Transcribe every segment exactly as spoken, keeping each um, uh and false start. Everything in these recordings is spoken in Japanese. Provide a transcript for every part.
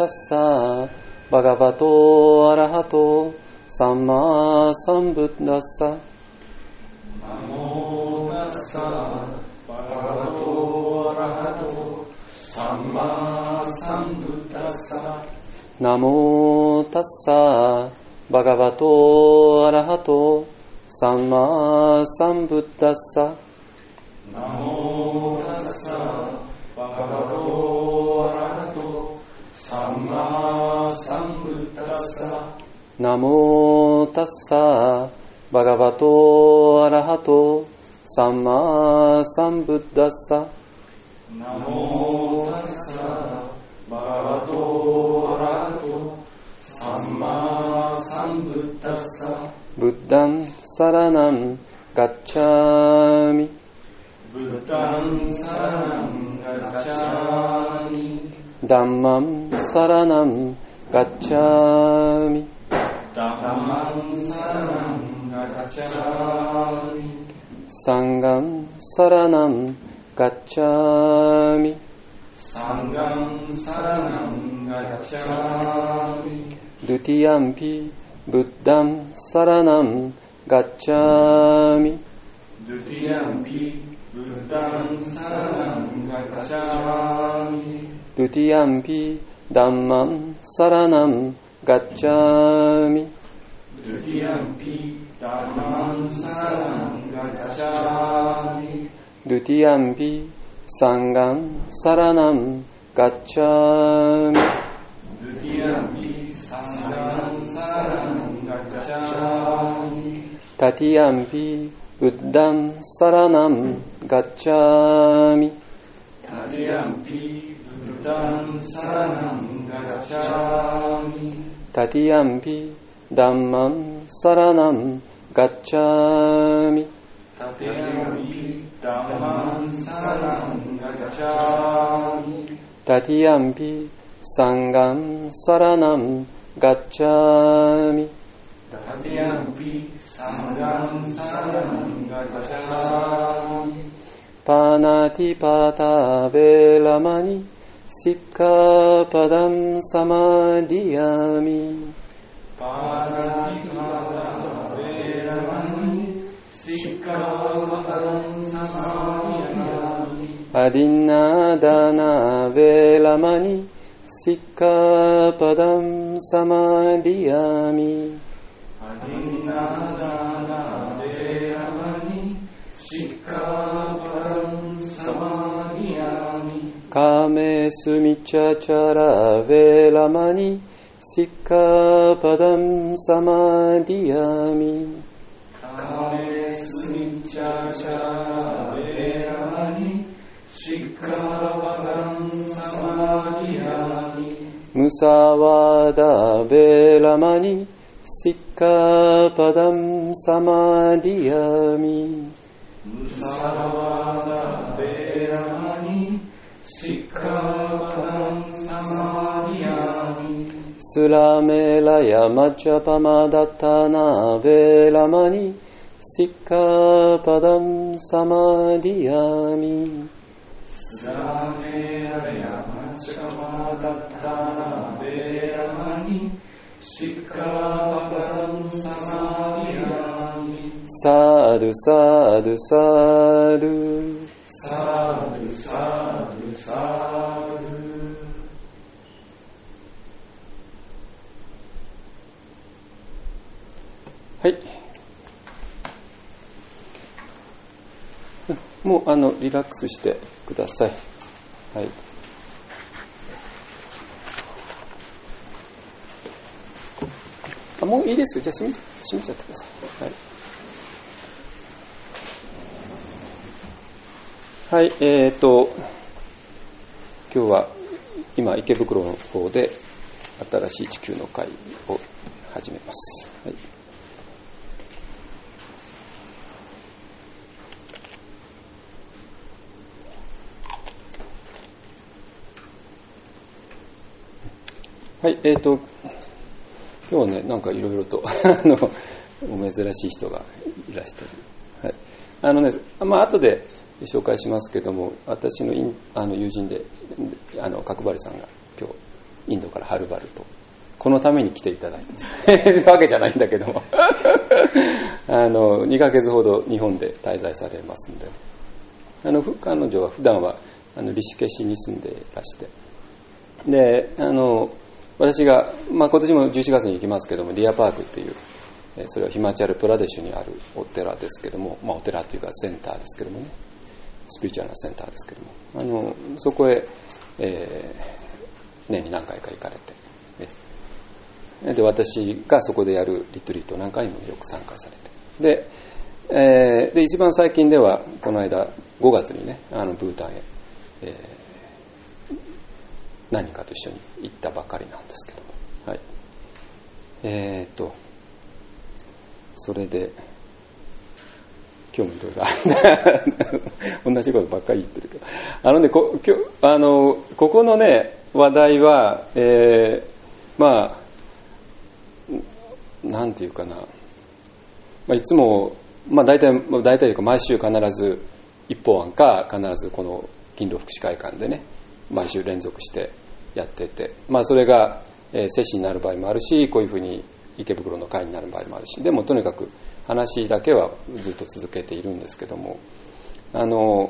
ッサバガバトアラハトサンマサンブッダッサ。 ナモタッサバガバトアラハトサンマサンブッダッサ。 ナモタッサバガバトアラハトサンマサンブッダッサ。 ナモタッサバガバトアラハトサンマサンブッダッサ。 ナモタッサバガバトアラハトサンマサンブッダッサ。 ナモタッサバガバトアラハトサンマサンブッダッサ。 ブッダンサラナンガッチャミ。 ブッダンサラナンガッチャミ。 ダンマンサラナンガッチャミ。 ダマンサラナンガッチャミ。 サンガンサラナンガッチャミ。 サンガンサラナンガッチャミ。 ドゥティヤンピブッダンサラナンガッチャミ。 ドゥティヤンピブッダンサラナンガッチャミ。 ドゥティヤンピダンマンサラナンガッチャミ。 ドゥティヤンピダマンサラナンガッチャミ。 ドゥティヤンピサンガンサラナンガッチャミ。 ドゥティヤンピサンガンサラナンガッチャミ。 タティヤンピブッダンサラナンガッチャミ。 タティヤンピブッダンサラナンガッチャミ。 タティヤンピダンマンサラナンガッチャミ。 タティヤンピダマンサラナンガッチャミ。 タティヤンピサンガンサラナンガッチャミ。 タティヤンピサンガンサラナンガッチャミ。 パナティパタベラマニシッカパダンサマディヤミ。 パナティパタベラマニシッカパダンサマディヤミ。 アディナダナベラマニシッカパダンサマディヤミ。 アディナダナベラマニシッカパダンサマディヤミ。 カメスミチャチャラベラマニシッカパダンサマディヤミ。 カメスミチャチャラベラマニシッカパダンサマディヤミ。 ムサワダベラマニシッカパダンサマディヤミ。 ムサワダベラマニシッカパダンサマディヤミ。 スラメラヤマチャパマダタナベラマニシッカパダンサマディヤミ。 スラメラヤマチャパマダタナベラマニシッカパダンサマディヤミ。 サドゥサドゥサドゥサドゥサドゥサドゥ。 はい。もうあのリラックスしてください。はい。あ、もういいですよ。じゃあ閉め、閉めちゃってください。はい。はい。えっと今日は今池袋の方で新しい地球の会を始めます。はい。はい、えーと、今日はね、なんかいろいろとあのお珍しい人がいらしてる。はい、あのね、まあ後で紹介しますけども、私のインあの友人であの角張さんが今日インドからはるばるとこのために来ていただいてるわけじゃないんだけどもあのにかげつほど日本で滞在されますんで、あの彼女は普段はあのリシケシに住んでいらして、であの私が、まあ、今年もじゅういちがつに行きますけども、ディアパークっていう、それはヒマチャルプラデシュにあるお寺ですけども、まあ、お寺というかセンターですけどもね、スピリチュアルなセンターですけども、あのそこへ、えー、年に何回か行かれて、で私がそこでやるリトリートなんかにもよく参加されて、で、えー、で一番最近ではこの間ごがつにね、あのブータンへ、えー、何人かと一緒に行ったばかりなんですけども、はい、えー、っとそれで今日もいろいろある同じことばっかり言ってるけど、あのね、こ, 今日あのここのね話題は、えー、まあなんていうかな、まあ、いつも、まあ、大体大体というか毎週必ず一方案か必ずこの勤労福祉会館でね毎週連続してやってて、まあ、それが、えー、接種になる場合もあるし、こういうふうに池袋の会になる場合もあるし、でもとにかく話だけはずっと続けているんですけども、あの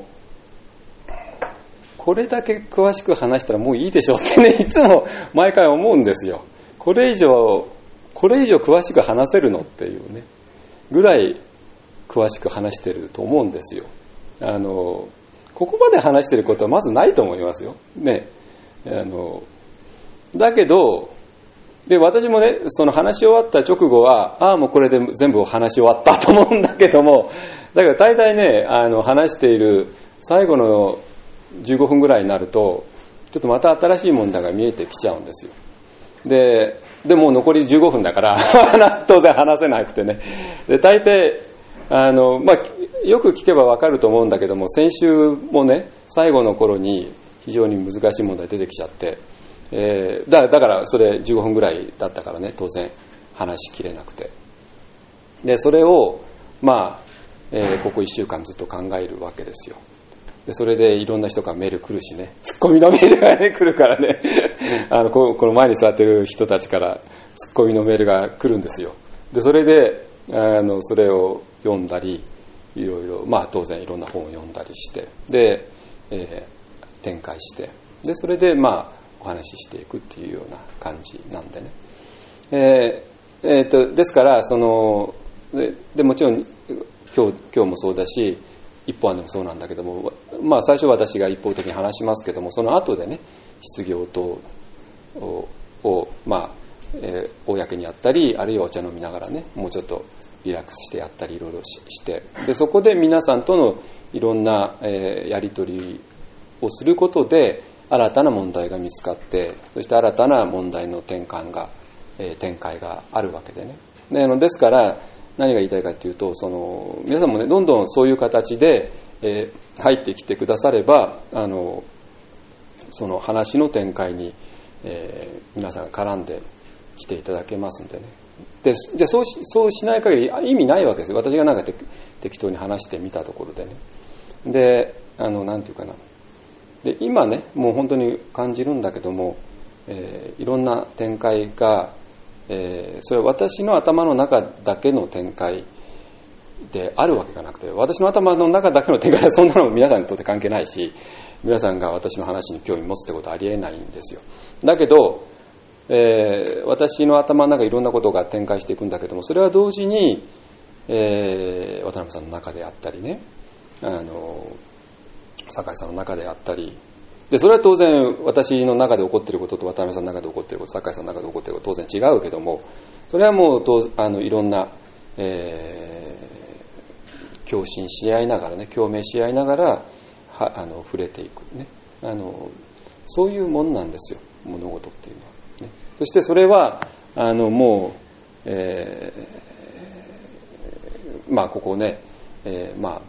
これだけ詳しく話したらもういいでしょうってね、いつも毎回思うんですよ。これ以上これ以上詳しく話せるのっていうねぐらい詳しく話してると思うんですよ。あのここまで話してることはまずないと思いますよね。あのだけどで私もねその話し終わった直後はああもうこれで全部話し終わったと思うんだけども、だから大体ねあの話している最後のじゅうごふんぐらいになるとちょっとまた新しい問題が見えてきちゃうんですよ。ででもう残りじゅうごふんだから当然話せなくてね、で大抵あの、まあ、よく聞けば分かると思うんだけども、先週もね最後の頃に非常に難しい問題出てきちゃって、えー、だ, だからそれじゅうごふんぐらいだったからね当然話しきれなくて、でそれをまあ、えー、ここいっしゅうかんずっと考えるわけですよ。でそれでいろんな人からメール来るしね、ツッコミのメールが、ね、来るからねあの こ, この前に座ってる人たちからツッコミのメールが来るんですよ。でそれであのそれを読んだりいろいろ、まあ、当然いろんな本を読んだりしてで、えー、展開してでそれでまあお話ししていくっていうような感じなんでね、えーえー、とですからその で, でもちろん今 日, 今日もそうだし一方案でもそうなんだけども、まあ、最初私が一方的に話しますけども、その後でね質疑応答を, を、まあえー、公にやったり、あるいはお茶飲みながらねもうちょっとリラックスしてやったりいろいろしてでそこで皆さんとのいろんな、えー、やり取りをすることで新たな問題が見つかって、そして新たな問題の転換が、えー、展開があるわけでね。で、ですから何が言いたいかというと、その皆さんもねどんどんそういう形で、えー、入ってきてくださればあのその話の展開に、えー、皆さんが絡んできていただけますんでね。でで そう, しそうしない限り意味ないわけですよ。私がなんか適当に話してみたところでね。であのなんていうかなで今ねもう本当に感じるんだけども、えー、いろんな展開がえー、それは私の頭の中だけの展開であるわけがなくて、私の頭の中だけの展開はそんなの皆さんにとって関係ないし、皆さんが私の話に興味持つってことはありえないんですよ。だけど、えー、私の頭の中いろんなことが展開していくんだけども、それは同時に、えー、渡辺さんの中であったりね、あの酒井さんの中であったりで、それは当然私の中で起こっていることと渡辺さんの中で起こっていること、酒井さんの中で起こっていること当然違うけども、それはもうとあのいろんな、えー、共振し合いながらね、共鳴し合いながらはあの触れていくね、あのそういうもんなんですよ、物事っていうのは、ね。そしてそれはあのもう、えー、まあここね、えー、まあ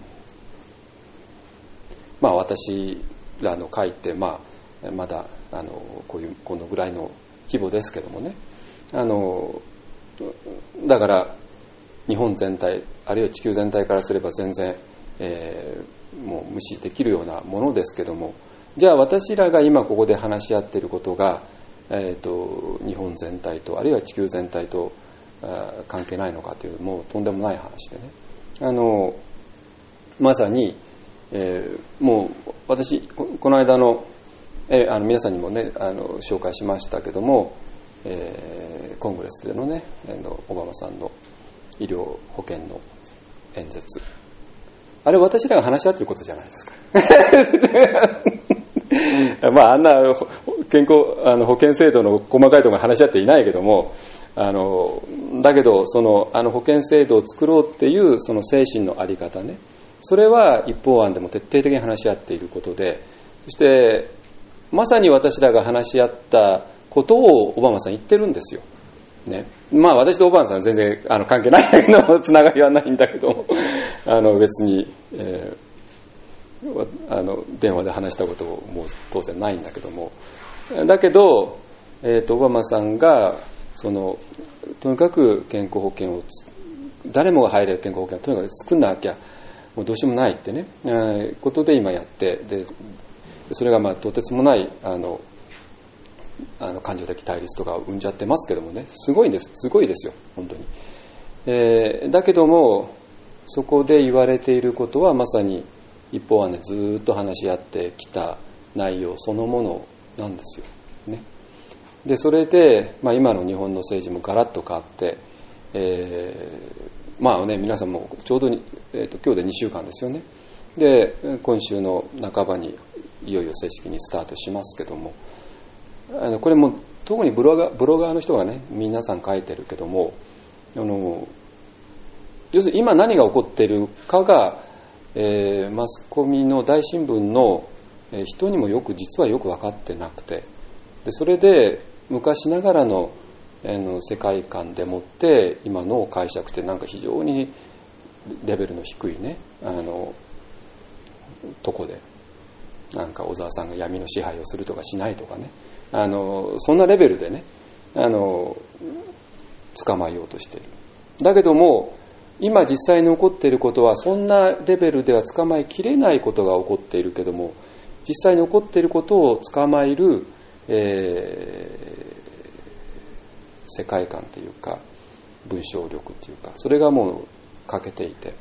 まあ私らの会って、まあ、まだあのこういうこのぐらいの規模ですけどもね、あのだから日本全体あるいは地球全体からすれば全然、えー、もう無視できるようなものですけども、じゃあ私らが今ここで話し合っていることが、 えー、と日本全体とあるいは地球全体と関係ないのかというもうとんでもない話でね、あのまさに、えー、もう私この間の、えー、あの皆さんにもねあの紹介しましたけども、えー、コングレスでのねあのオバマさんの医療保険の演説、あれ私らが話し合ってることじゃないですかまああんな健康あの保険制度の細かいところ話し合っていないけども、あのだけどそのあの保険制度を作ろうっていうその精神のあり方ね、それは一方案でも徹底的に話し合っていることで、そしてまさに私らが話し合ったことをオバマさん言ってるんですよ、ね、まあ私とオバマさんは全然あの関係ないんだけどつながりはないんだけどあの別に、えー、あの電話で話したことも当然ないんだけども、だけど、えーと、オバマさんがそのとにかく健康保険を誰もが入れる健康保険をとにかく作んなきゃもうどうしようもないってね、えー、ことで今やってでそれがまあとてつもないあのあの感情的対立とかを生んじゃってますけどもね、すごいんですすごいですよ本当に、えー、だけどもそこで言われていることはまさに一方はねずっと話し合ってきた内容そのものなんですよね。でそれで、まあ、今の日本の政治もガラッと変わって、えー、まあね皆さんもちょうどに、えーと、今日でにしゅうかんですよね。で今週の半ばにいよいよ正式にスタートしますけども、あのこれも特にブロガー、ブロガーの人がね皆さん書いてるけども、あの要するに今何が起こっているかが、えー、マスコミの大新聞の人にもよく実はよく分かってなくて、でそれで昔ながらの、あの世界観でもって今の解釈ってなんか非常にレベルの低いねあのとこでなんか小沢さんが闇の支配をするとかしないとかね、あのそんなレベルでねあの捕まえようとしている。だけども今実際に起こっていることはそんなレベルでは捕まえきれないことが起こっているけども、実際に起こっていることを捕まえる、えー、世界観というか文章力というかそれがもう欠けていて、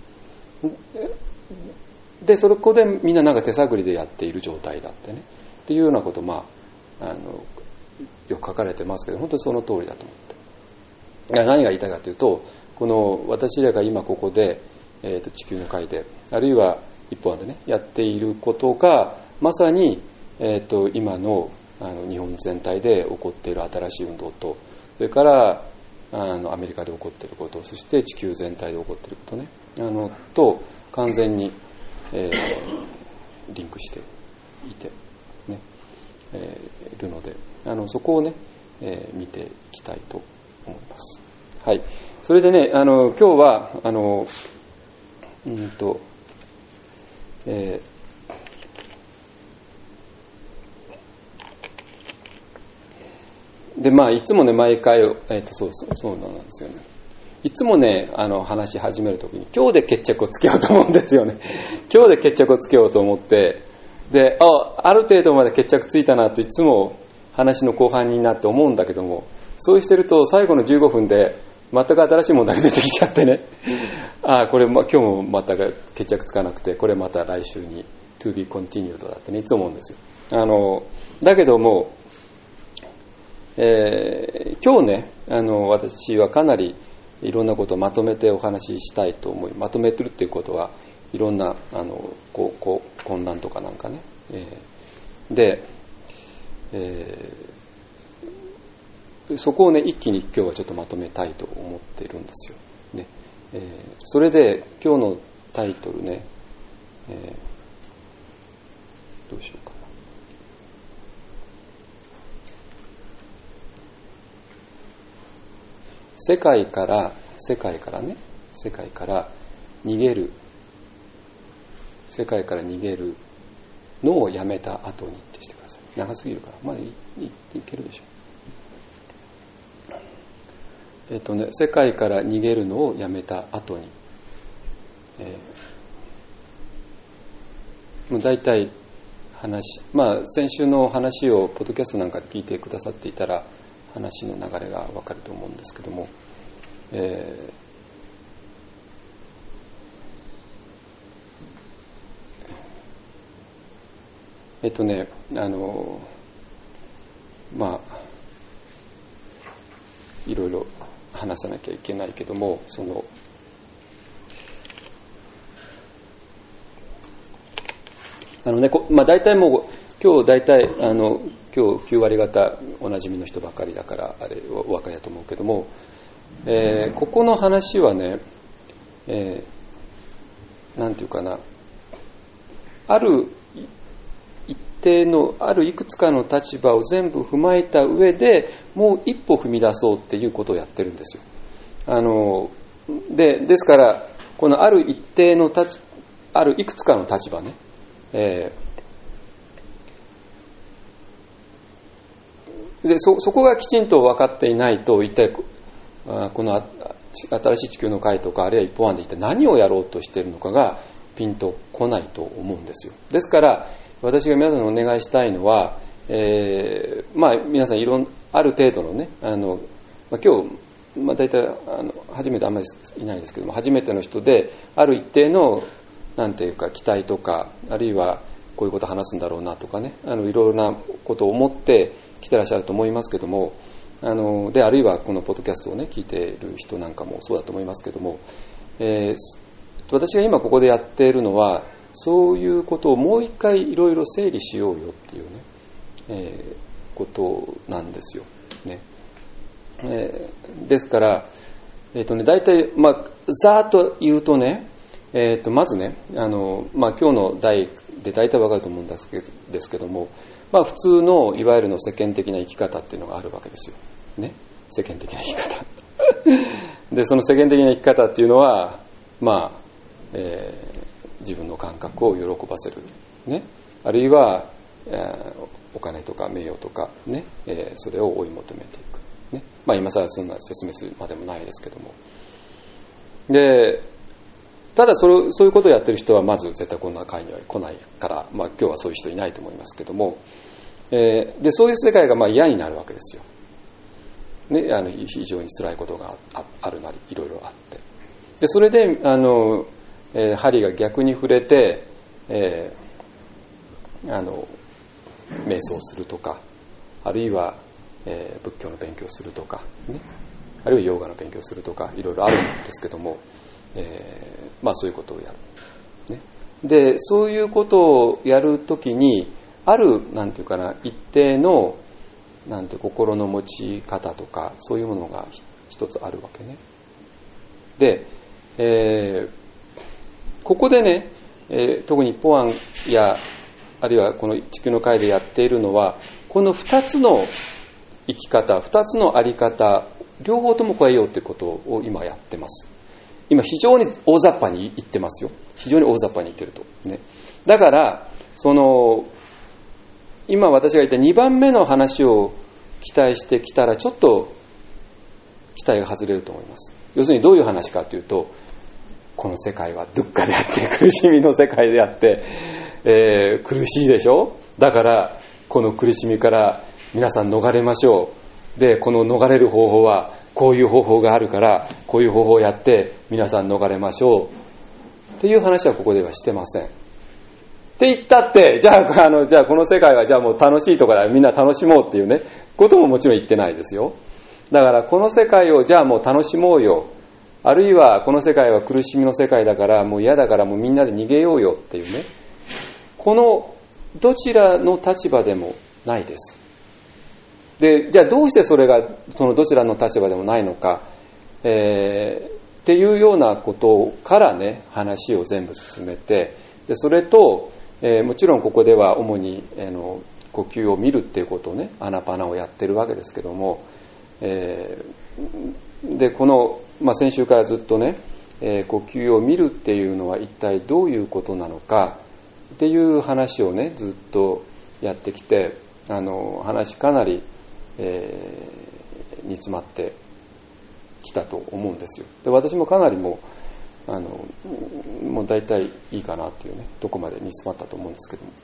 でそこでみんななんか手探りでやっている状態だってねっていうようなことまああのよく書かれてますけど本当にその通りだと思って、何が言いたいかというと、この私らが今ここで、えー、と地球の会であるいは一方でねやっていることがまさに、えー、と今 の, あの日本全体で起こっている新しい運動と、それからあのアメリカで起こっていること、そして地球全体で起こっていることねあのと完全に、えー、リンクしていてね、えー、いるので、あのそこをね、えー、見ていきたいと思います。はい。それでね、あの今日はあのうんと、えー、でまあいつもね毎回、えー、とそうそうそうなんですよね。いつもねあの話し始めるときに今日で決着をつけようと思うんですよね。今日で決着をつけようと思って、で あ, ある程度まで決着ついたなといつも話の後半になって思うんだけども、そうしてると最後のじゅうごふんで全く新しい問題が出てきちゃってねああこれ、ま、今日もまた決着つかなくて、これまた来週に to be continued だってねいつも思うんですよ。あのだけども、えー、今日ねあの私はかなりいろんなことをまとめてお話ししたいと思い、まとめてるっていうことはいろんなあのこうこう混乱とかなんかね、えー、で、えー、そこをね一気に今日はちょっとまとめたいと思っているんですよ、ねえー、それで今日のタイトルね、えー、どうしようかな。世界から世界からね世界から逃げる世界から逃げるのをやめた後にってしてください。長すぎるからまだ い, い, いけるでしょ。えっとね世界から逃げるのをやめた後に、えー、もう大体話、まあ、先週の話をポッドキャストなんかで聞いてくださっていたら話の流れが分かると思うんですけども、えー、えっとねあのまあいろいろ話さなきゃいけないけども、そのあのね、まあ、大体もう今日大体あの今日きゅう割方おなじみの人ばかりだからあれお分かりだと思うけども、えー、ここの話はね、えー、なんていうかな、ある一定のあるいくつかの立場を全部踏まえた上でもう一歩踏み出そうっていうことをやってるんですよ。あのでですからこのある一定の立あるいくつかの立場ね、えー、で そ, そこがきちんと分かっていないと一体この新しい地球の会とかあるいは一方案で一体何をやろうとしているのかがピンとこないと思うんですよ。ですから私が皆さんにお願いしたいのは、えー、まあ皆さんいろんある程度のねあの、まあ、今日、まあ、大体あの初めてあんまりいないですけども初めての人である一定のなんていうか期待とかあるいはこういうことを話すんだろうなとかねあのいろいろなことを思って来てらっしゃると思いますけどもあのであるいはこのポッドキャストをね聞いている人なんかもそうだと思いますけども、えー、私が今ここでやっているのはそういうことをもう一回いろいろ整理しようよっていうね、えー、ことなんですよね。えー、ですから、えーとね、大体、まあ、ざーっと言うとねえー、とまずねあの、まあ、今日の題で大体わかると思うんですけど、ですけども、まあ、普通のいわゆるの世間的な生き方っていうのがあるわけですよ、ね、世間的な生き方でその世間的な生き方っていうのは、まあえー、自分の感覚を喜ばせる、ね、あるいは、えー、お金とか名誉とか、ねえー、それを追い求めていく、ねまあ、今更そんな説明するまでもないですけどもでただそれそういうことをやってる人はまず絶対こんな会には来ないから、まあ、今日はそういう人いないと思いますけども、えー、でそういう世界がまあ嫌になるわけですよ、ね、あの非常に辛いことが あ, あるなりいろいろあってでそれであの、えー、針が逆に触れて、えー、あの瞑想するとかあるいは、えー、仏教の勉強するとか、ね、あるいはヨガの勉強するとかいろいろあるんですけどもえーまあ、そういうことをやる、ね、でそういうことをやるときにあるなんていうかな一定のなんて心の持ち方とかそういうものが一つあるわけねで、えー、ここでね、えー、特に一方案やあるいはこの地球の会でやっているのはこの二つの生き方二つのあり方両方とも超えようということを今やってます今非常に大雑把に言ってますよ。非常に大雑把に言ってると、ね、だからその今私が言ったにばんめの話を期待してきたらちょっと期待が外れると思います。要するにどういう話かというとこの世界はドゥッカであって苦しみの世界であって、えー、苦しいでしょ。だからこの苦しみから皆さん逃れましょう。でこの逃れる方法はこういう方法があるからこういう方法をやって皆さん逃れましょうっていう話はここではしてません。って言ったってじゃあ、あのじゃあこの世界はじゃあもう楽しいところでみんな楽しもうっていうねことももちろん言ってないですよ。だからこの世界をじゃあもう楽しもうよあるいはこの世界は苦しみの世界だからもう嫌だからもうみんなで逃げようよっていうねこのどちらの立場でもないです。でじゃあどうしてそれがそのどちらの立場でもないのか、えー、っていうようなことからね話を全部進めてでそれと、えー、もちろんここでは主に、えー、の呼吸を見るっていうことをねアナパナをやってるわけですけども、えー、でこの、まあ、先週からずっとね、えー、呼吸を見るっていうのは一体どういうことなのかっていう話をねずっとやってきてあの話かなりえー、煮詰まってきたと思うんですよ。で私もかなりもうあのもう大体いいかなっていうねとこまで煮詰まったと思うんですけども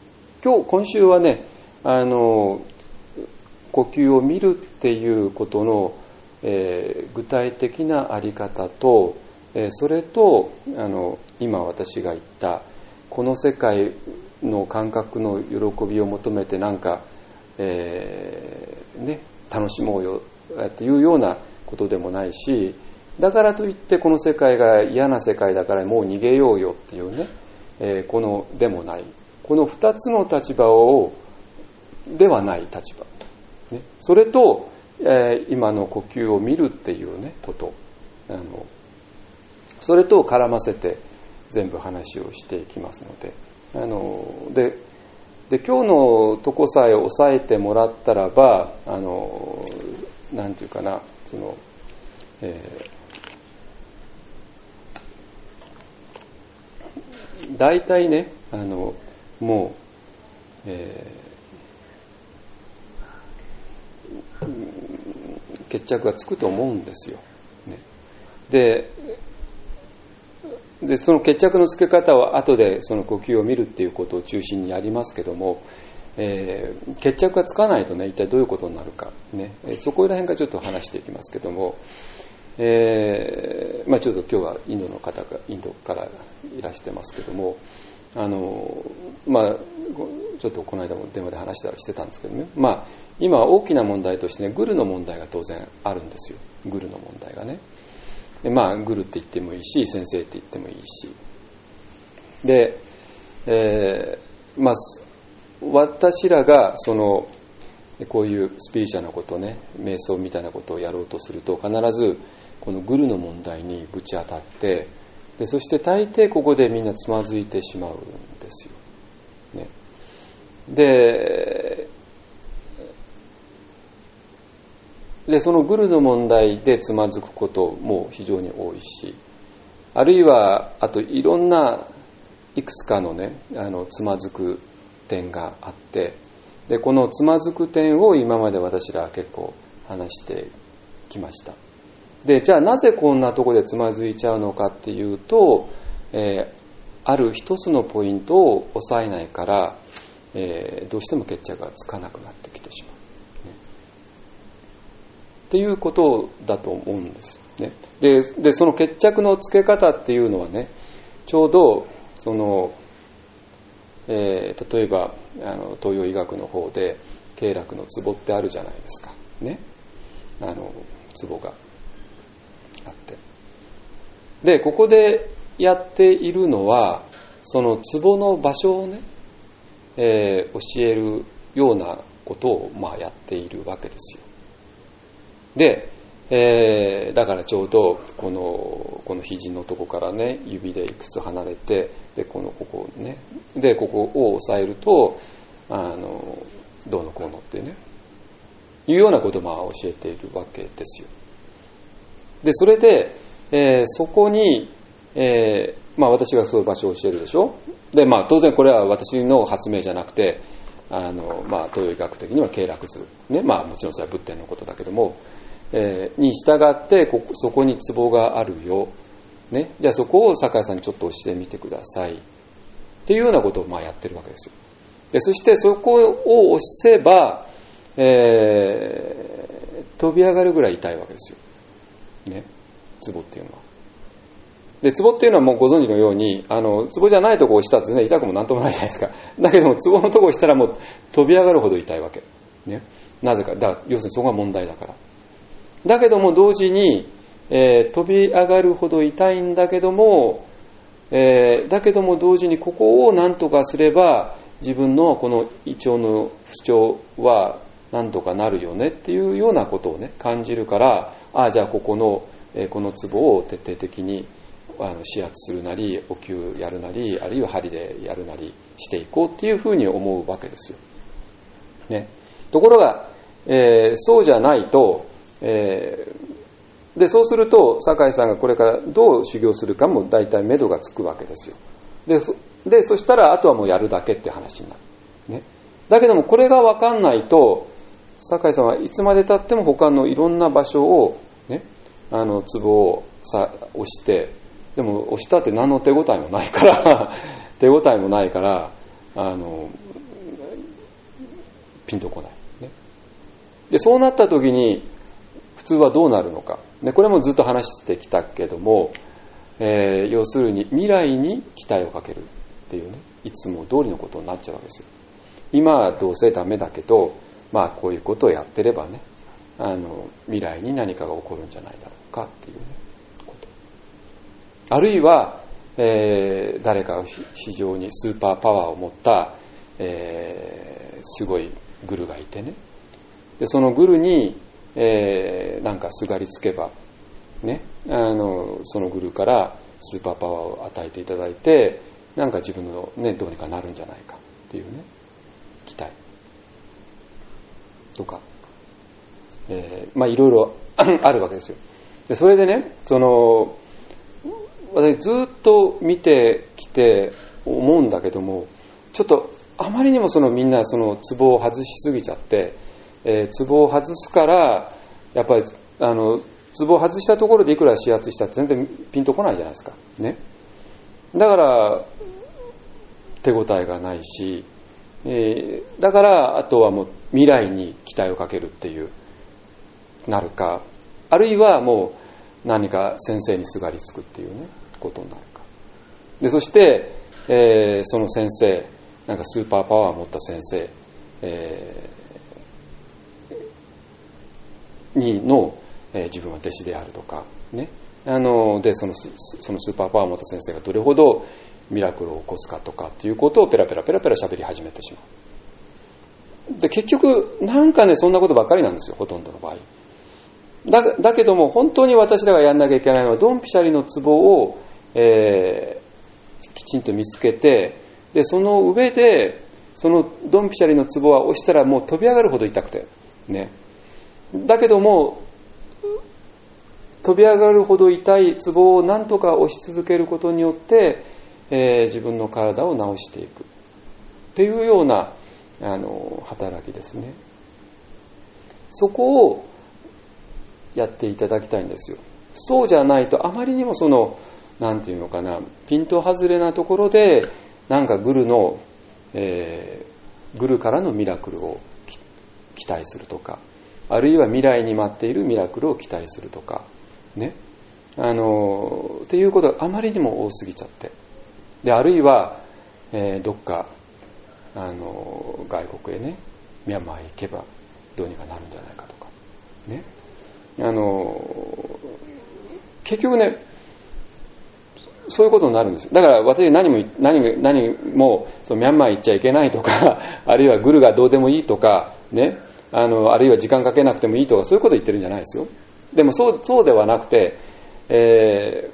今日今週はね、あの呼吸を見るっていうことの、えー、具体的なあり方と、えー、それとあの今私が言ったこの世界の感覚の喜びを求めてなんか、えーね、楽しもうよというようなことでもないし、だからといってこの世界が嫌な世界だからもう逃げようよっていうね、えー、このでもない、この二つの立場をではない立場、ね、それと、えー、今の呼吸を見るっていうねこと、あのそれと絡ませて全部話をしていきますので、あのでで今日のとこさえ押さえてもらったらば、あのなんていうかな、その、えー、大体ね、あのもう、えー、決着がつくと思うんですよ。ね、ででその決着のつけ方は後でその呼吸を見るっていうことを中心にやりますけども、えー、決着がつかないとね、一体どういうことになるか、ね、そこら辺からちょっと話していきますけども、えーまあ、ちょっと今日はインドの方がインドからいらしてますけども、あのまあちょっとこの間も電話で話したりしてたんですけどね、まあ今大きな問題としてね、グルの問題が当然あるんですよ。グルの問題がね、でまあグルって言ってもいいし、先生って言ってもいいし、で、えー、まあ私らがそのこういうスピリチュアルなことね、瞑想みたいなことをやろうとすると、必ずこのグルの問題にぶち当たって、でそして大抵ここでみんなつまずいてしまうんですよ、ね、ででそのグルの問題でつまずくことも非常に多いし、あるいはあといろんないくつかのね、あのつまずく点があって、でこのつまずく点を今まで私らは結構話してきました。でじゃあなぜこんなところでつまずいちゃうのかっていうと、えー、ある一つのポイントを押さえないから、えー、どうしても決着がつかなくなってきてしまう、ね、っていうことだと思うんです、ね、で, でその決着のつけ方っていうのはね、ちょうどその、えー、例えばあの東洋医学の方で経絡のツボってあるじゃないですか、ね、あのツボがあって、でここでやっているのはそのツボの場所をね、えー、教えるようなことをまあやっているわけですよ。で、えー、だからちょうどこのこの肘のとこからね、指でいくつ離れて、でこのここね、でここを押さえるとあのどうのこうのっていうね、いうようなことをまあ教えているわけですよ。でそれで、えー、そこに、えーまあ、私がそういう場所を教えるでしょ。で、まあ、当然これは私の発明じゃなくて、あの、まあ、東洋医学的には経絡図、ね、まあ、もちろんそれは仏典のことだけども、えー、に従ってここそこにツボがあるよ、ね、じゃあそこを酒井さんにちょっと押してみてくださいっていうようなことをまあやってるわけですよ。でそしてそこを押せば、えー、飛び上がるぐらい痛いわけですよ。ね、ツボっていうのは。で、ツボっていうのはもうご存知のように、あの、ツボじゃないとこを押したら全然痛くもなんともないじゃないですか。だけども、ツボのとこを押したらもう飛び上がるほど痛いわけ。ね。なぜか。だから要するにそこが問題だから。だけども同時に、えー、飛び上がるほど痛いんだけども、えー、だけども同時にここを何とかすれば、自分のこの胃腸の不調は何とかなるよねっていうようなことをね、感じるから、ああじゃあここの、えー、このツボを徹底的にあの指圧するなりお灸やるなり、あるいは針でやるなりしていこうっていうふうに思うわけですよ、ね、ところが、えー、そうじゃないと、えー、でそうすると酒井さんがこれからどう修行するかも大体目処がつくわけですよ。で そ, でそしたらあとはもうやるだけって話になる、ね、だけどもこれが分かんないと酒井さんはいつまで経っても他のいろんな場所を、ね、あのツボをさ押して、でも押したって何の手応えもないから手応えもないからあのピンとこない、ね、でそうなった時に普通はどうなるのか、でこれもずっと話してきたけども、えー、要するに未来に期待をかけるっていうね、いつも通りのことになっちゃうわけですよ。今はどうせダメだけど、まあこういうことをやってればね、あの未来に何かが起こるんじゃないだろうかっていうねこと。あるいは、えー、誰かが非常にスーパーパワーを持った、えー、すごいグルがいてね、でそのグルに、えー、なんかすがりつけばね、あのそのグルからスーパーパワーを与えていただいて、なんか自分のねどうにかなるんじゃないかっていうね期待とか、えー、まあいろいろあるわけですよ。でそれでね、その私ずっと見てきて思うんだけども、ちょっとあまりにもそのみんなそのツボを外しすぎちゃって、えー、ツボを外すからやっぱりあのツボを外したところでいくら指圧したって全然ピンとこないじゃないですかね。だから手応えがないし、えー、だからあとはもう未来に期待をかけるっていうなるか、あるいはもう何か先生にすがりつくっていうねことになるかで、そして、えー、その先生なんかスーパーパワーを持った先生、えー、にの、えー、自分は弟子であるとかね、あのでそのそのスーパーパワーを持った先生がどれほどミラクルを起こすかとかっていうことをペラペラペラペラ喋り始めてしまう。で結局なんかねそんなことばっかりなんですよ、ほとんどの場合。だ, だけども本当に私らがやんなきゃいけないのはドンピシャリのツボを、えー、きちんと見つけて、でその上でそのドンピシャリのツボは押したらもう飛び上がるほど痛くてね、だけども飛び上がるほど痛いツボを何とか押し続けることによって、えー、自分の体を治していくっていうようなあの働きですね。そこをやっていただきたいんですよ。そうじゃないとあまりにもそのなんていうのかな、ピント外れなところでなんかグルの、えー、グルからのミラクルを期待するとか、あるいは未来に待っているミラクルを期待するとかね、あのっていうことがあまりにも多すぎちゃって、であるいは、えー、どっかあの外国へね、ミャンマーへ行けばどうにかなるんじゃないかとかね、あの結局ねそういうことになるんですよ。だから私何も何何もそのミャンマー行っちゃいけないとかあるいはグルがどうでもいいとかね、あのあるいは時間かけなくてもいいとかそういうこと言ってるんじゃないですよ。でもそうそうではなくて、え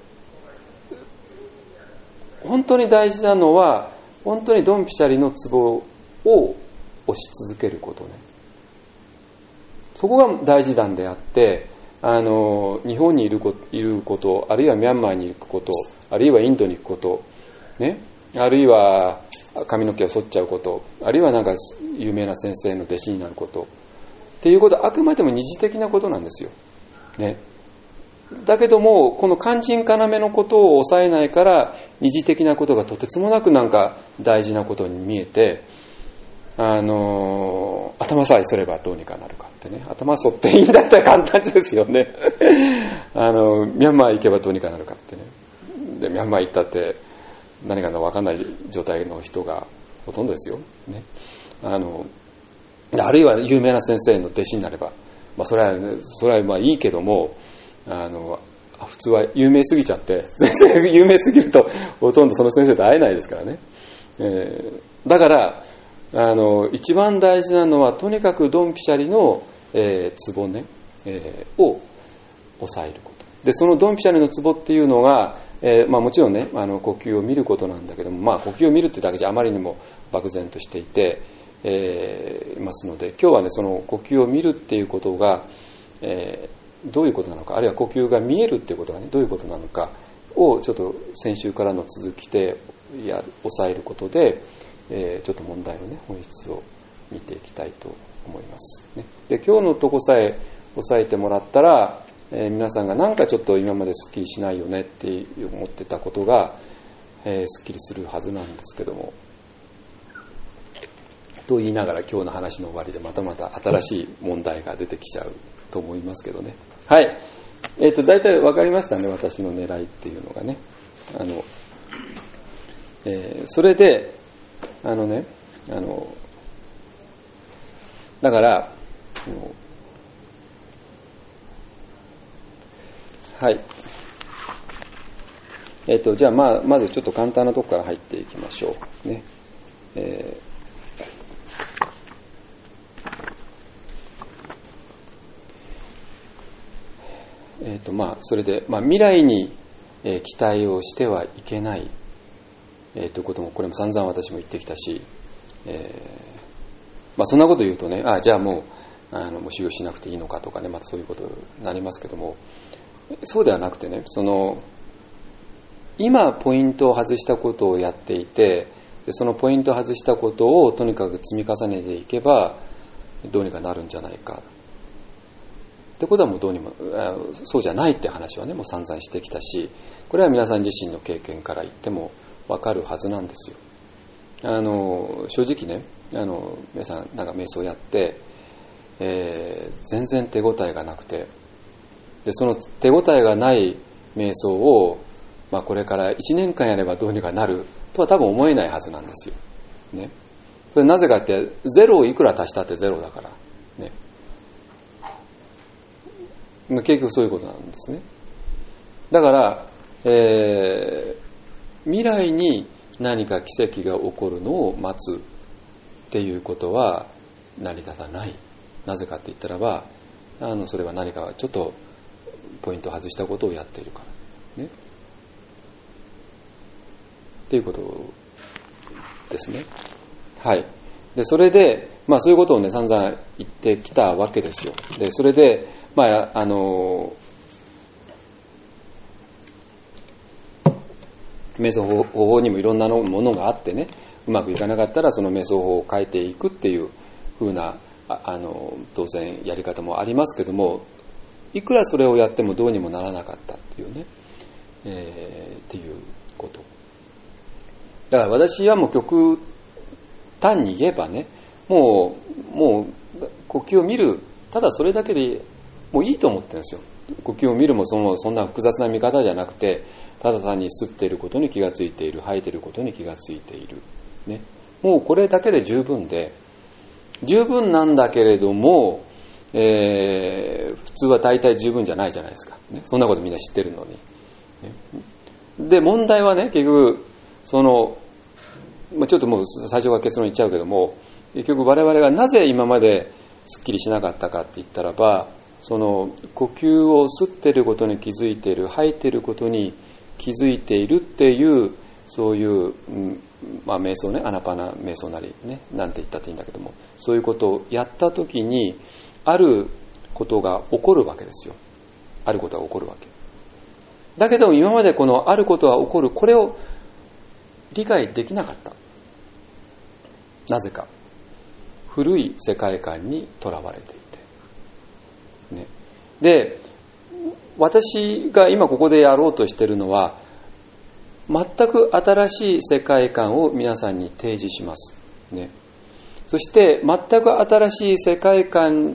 ー、本当に大事なのは本当にドンピシャリのツボを押し続けることね。そこが大事なんであって、あの日本にいること、いること、あるいはミャンマーに行くこと、あるいはインドに行くこと、ね、あるいは髪の毛を剃っちゃうこと、あるいはなんか有名な先生の弟子になることっていうことはあくまでも二次的なことなんですよ。ね。だけどもこの肝心要のことを抑えないから二次的なことがとてつもなくなんか大事なことに見えて、あの頭さえすればどうにかなるかってね、頭剃っていいんだったら簡単ですよねあのミャンマー行けばどうにかなるかってね、でミャンマー行ったって何かの分かんない状態の人がほとんどですよ、ね、あのあるいは有名な先生の弟子になれば、まあ、それは、ね、それはまあいいけども、あの普通は有名すぎちゃって先生有名すぎるとほとんどその先生と会えないですからね、えー、だからあの一番大事なのはとにかくドンピシャリの、えー、ツボね、えー、を抑えることで、そのドンピシャリのツボっていうのが、えーまあ、もちろんねあの呼吸を見ることなんだけども、まあ、呼吸を見るってだけじゃあまりにも漠然としていて、えー、いますので、今日はねその呼吸を見るっていうことが、えー、どういうことなのか、あるいは呼吸が見えるっていうことがねどういうことなのかをちょっと先週からの続きでやる抑えることで、えー、ちょっと問題のね本質を見ていきたいと思います、ね、で今日のとこさえ押さえてもらったら、えー、皆さんがなんかちょっと今まですっきりしないよねって思ってたことが、えー、すっきりするはずなんですけども、 と言いながら今日の話の終わりでまたまた新しい問題が出てきちゃうと思いますけどね。はい。えっと、大体分かりましたね、私の狙いっていうのがね。あの、えー、それで、あのね、あの、だから、はい。えっと、じゃあ、まあ、まずちょっと簡単なとこから入っていきましょう。ね。えーえーとまあ、それで、まあ、未来に、えー、期待をしてはいけない、えー、ということもこれも散々私も言ってきたし、えーまあ、そんなこと言うとね、あじゃあもう、あのもう修行しなくていいのかとかね、またそういうことになりますけども、そうではなくてね、その今ポイントを外したことをやっていて、でそのポイントを外したことをとにかく積み重ねていけばどうにかなるんじゃないかってことはもうどうにもそうじゃないって話はねもう散々してきたし、これは皆さん自身の経験から言っても分かるはずなんですよ。あの正直ね、あの皆さんなんか瞑想やって、えー、全然手応えがなくて、でその手応えがない瞑想を、まあ、これからいちねんかんやればどうにかなるとは多分思えないはずなんですよ、ね、それなぜかってゼロをいくら足したってゼロだからね、結局そういうことなんですね。だから、えー、未来に何か奇跡が起こるのを待つっていうことは成り立たない。なぜかって言ったらば、あのそれは何かちょっとポイントを外したことをやっているからねっていうことですね。はい。でそれで、まあ、そういうことをね散々言ってきたわけですよ。でそれでまああの瞑想方法にもいろんなものがあってね、うまくいかなかったらその瞑想法を変えていくっていう風なああの当然やり方もありますけども、いくらそれをやってもどうにもならなかったっていうね、えー、っていうこと。だから私はもう極端に言えばね、もうもう呼吸を見る、ただそれだけでもういいと思ってるんですよ。呼吸を見るもそのそんな複雑な見方じゃなくて、ただ単に吸っていることに気がついている、吐いていることに気がついている、ね、もうこれだけで十分で十分なんだけれども、えー、普通は大体十分じゃないじゃないですか、ね、そんなことみんな知ってるのに、ね、で問題はね結局その、まあ、ちょっともう最初から結論言っちゃうけども、結局我々がなぜ今まですっきりしなかったかって言ったらば、その呼吸を吸っていることに気づいている、吐いていることに気づいているっていうそういう、うんまあ、瞑想ね、アナパナ瞑想なりね、なんて言ったっていいんだけども、そういうことをやったときにあることが起こるわけですよ。あることが起こるわけだけど、今までこのあることが起こる、これを理解できなかった。なぜか古い世界観にとらわれていて、ね、で私が今ここでやろうとしているのは全く新しい世界観を皆さんに提示します、ね、そして全く新しい世界観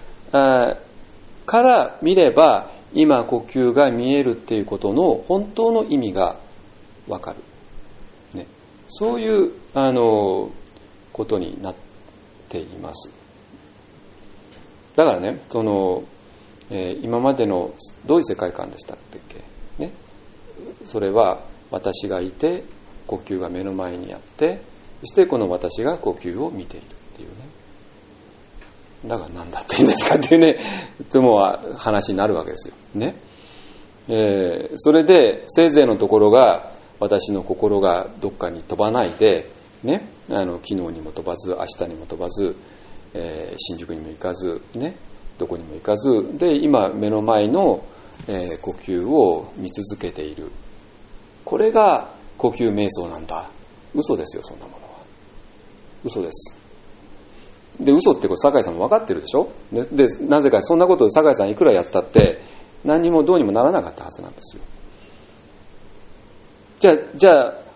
から見れば今呼吸が見えるっていうことの本当の意味がわかる、ね、そういうあのことになっています。だからね、そのえー、今までのどういう世界観でしたっけ、ね、それは私がいて呼吸が目の前にあって、そしてこの私が呼吸を見ているっていうね。だから何だっていうんですかっていうね、いつもは話になるわけですよね。えー、それでせいぜいのところが私の心がどっかに飛ばないでね、あの昨日にも飛ばず明日にも飛ばず、えー、新宿にも行かずね、どこにも行かずで今目の前の、えー、呼吸を見続けている。これが呼吸瞑想なんだ。嘘ですよ、そんなものは。嘘です。で、嘘ってこと酒井さんも分かってるでしょ。で、でなぜかそんなことを酒井さんいくらやったって何にもどうにもならなかったはずなんですよ。じゃあ、じゃあ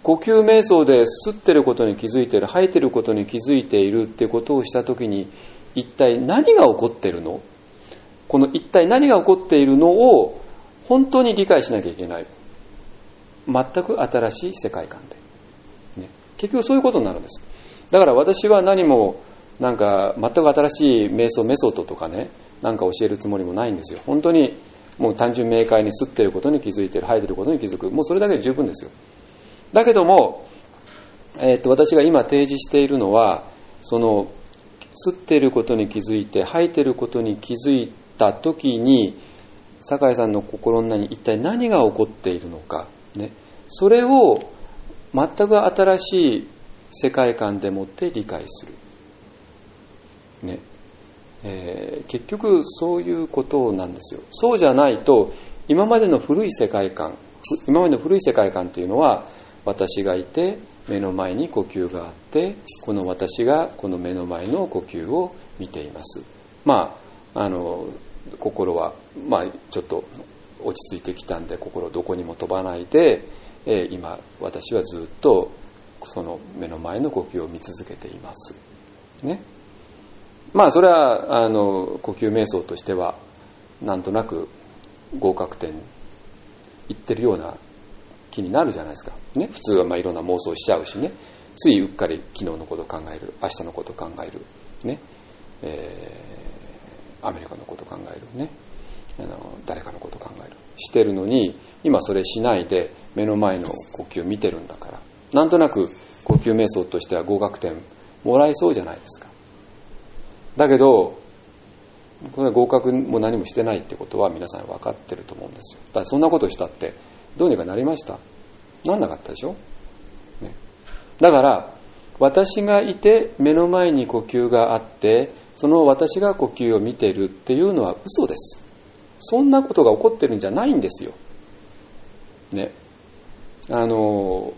呼吸瞑想で吸ってることに気づいている、吐いてることに気づいているっていうことをしたときに、一体何が起こっているの？この一体何が起こっているのを本当に理解しなきゃいけない。全く新しい世界観で、ね、結局そういうことになるんです。だから私は何もなんか全く新しい瞑想メソッドとかね、なんか教えるつもりもないんですよ。本当にもう単純明快に吸っていることに気づいている、吐いていることに気づく、もうそれだけで十分ですよ。だけども、えー、と私が今提示しているのは、その吸っていることに気づいて吐いていることに気づいたときに、酒井さんの心の中に一体何が起こっているのか、ね、それを全く新しい世界観でもって理解する、ねえー、結局そういうことなんですよ。そうじゃないと、今までの古い世界観今までの古い世界観というのは、私がいて目の前に呼吸があって、この私がこの目の前の呼吸を見ています。まああの心は、まあ、ちょっと落ち着いてきたんで心どこにも飛ばないで、えー、今私はずっとその目の前の呼吸を見続けていますね。まあそれはあの呼吸瞑想としてはなんとなく合格点いってるような気になるじゃないですか、ね、普通はまあいろんな妄想しちゃうしね、ついうっかり昨日のことを考える、明日のことを考える、ねえー、アメリカのことを考えるね、あの誰かのことを考えるしてるのに、今それしないで目の前の呼吸を見てるんだから、なんとなく呼吸瞑想としては合格点もらえそうじゃないですか。だけどこれは合格も何もしてないってことは皆さん分かってると思うんですよ。だからそんなことをしたってどうにかなりました？なんなかったでしょ、ね、だから私がいて目の前に呼吸があって、その私が呼吸を見ているっていうのは嘘です。そんなことが起こってるんじゃないんですよ、ね、あの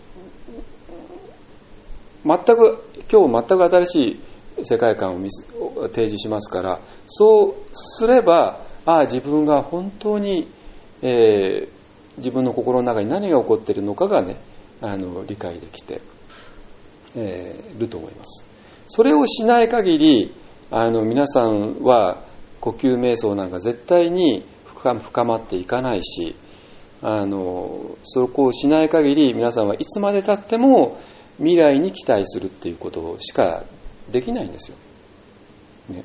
全く今日全く新しい世界観を見す提示しますから、そうすれば、ああ自分が本当に、えー、自分の心の中に何が起こっているのかがね、あの理解できて、えー、ると思います。それをしない限り、あの皆さんは呼吸瞑想なんか絶対に深まっていかないし、あのそこをしない限り皆さんはいつまで経っても未来に期待するっていうことしかできないんですよ、ね、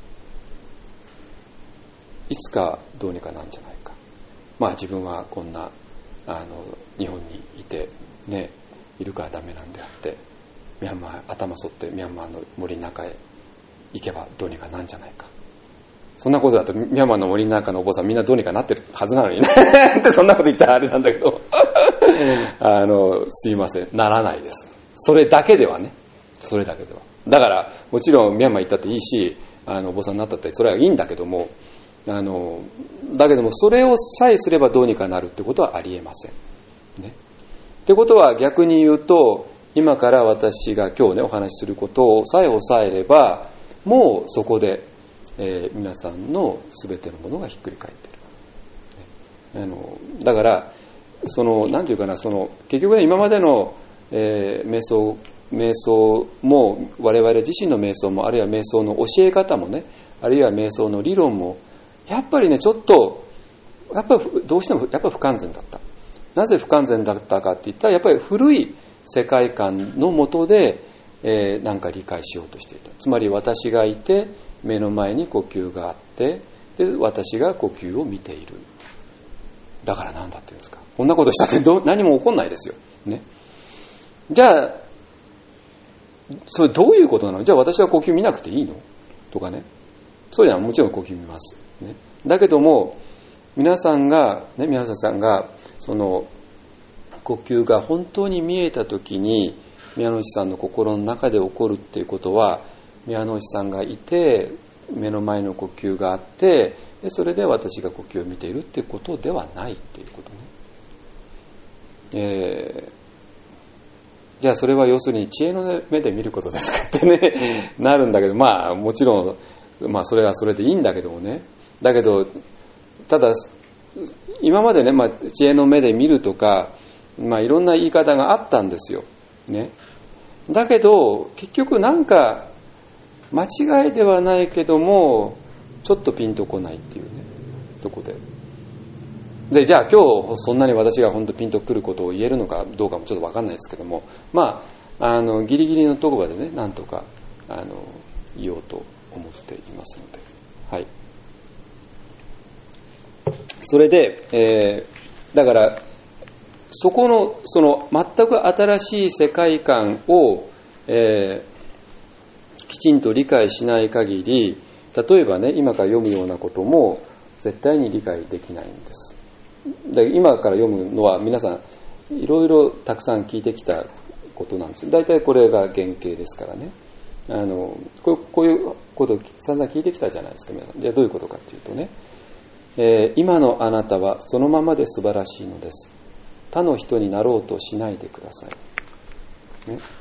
いつかどうにかなんじゃないか。まあ自分はこんなあの日本にいてねいるからダメなんであって、ミャンマー頭沿ってミャンマーの森の中へ行けばどうにかなんじゃないか。そんなことだとミャンマーの森の中のお坊さんみんなどうにかなってるはずなのにねってそんなこと言ったらあれなんだけどあのすいません、ならないです。それだけではね、それだけでは。だからもちろんミャンマー行ったっていいし、あのお坊さんになったってそれはいいんだけども、あのだけどもそれをさえすればどうにかなるってことはありえません、ね、ってことは逆に言うと、今から私が今日ねお話しすることをさえ抑えれば、もうそこで、えー、皆さんの全てのものがひっくり返っている、ね、あのだからそのなんていうかな、その結局ね今までの、えー、瞑想瞑想も我々自身の瞑想も、あるいは瞑想の教え方もね、あるいは瞑想の理論もやっぱりねちょっとやっぱりどうしてもやっぱり不完全だった。なぜ不完全だったかって言ったら、やっぱり古い世界観の下で、えー、なんか理解しようとしていた。つまり私がいて目の前に呼吸があって、で私が呼吸を見ている。だからなんだっていうんですか。こんなことしたってど何も起こんないですよ、ね、じゃあそれどういうことなの？じゃあ私は呼吸見なくていいの？とかね。そういうのはもちろん呼吸見ます、ね、だけども皆さんが、ね、皆さんがその呼吸が本当に見えたときに、宮野さんの心の中で起こるっていうことは、宮野さんがいて目の前の呼吸があって、でそれで私が呼吸を見ているっていうことではないっていうことね。えーじゃあそれは要するに知恵の目で見ることですかってねなるんだけど、まあもちろん、まあ、それはそれでいいんだけどもね。だけどただ今までね、まあ、知恵の目で見るとか、 まあいろんな言い方があったんですよ、ね、だけど結局なんか間違いではないけどもちょっとピンとこないっていうねとこででじゃあ今日そんなに私が本当ピンとくることを言えるのかどうかもちょっと分かんないですけども、まああのギリギリのところまでねなんとかあの言おうと思っていますので、はい。それで、えー、だからそこのその全く新しい世界観を、えー、きちんと理解しない限り、例えばね今から読むようなことも絶対に理解できないんです。で今から読むのは皆さんいろいろたくさん聞いてきたことなんですよ。大体これが原型ですからね。あのこう、こういうことを散々聞いてきたじゃないですか皆さん。じゃあどういうことかっていうとね、えー、今のあなたはそのままで素晴らしいのです。他の人になろうとしないでください、ね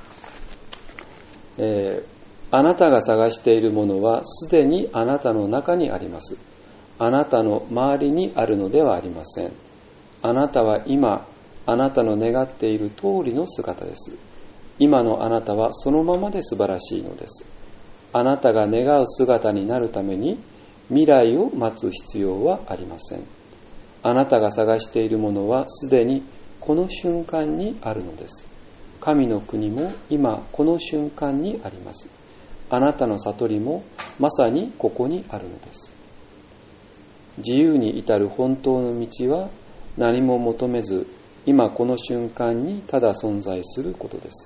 えー、あなたが探しているものはすでにあなたの中にあります。あなたの周りにあるのではありません。あなたは今あなたの願っている通りの姿です。今のあなたはそのままで素晴らしいのです。あなたが願う姿になるために未来を待つ必要はありません。あなたが探しているものはすでにこの瞬間にあるのです。神の国も今この瞬間にあります。あなたの悟りもまさにここにあるのです。自由に至る本当の道は何も求めず今この瞬間にただ存在することです。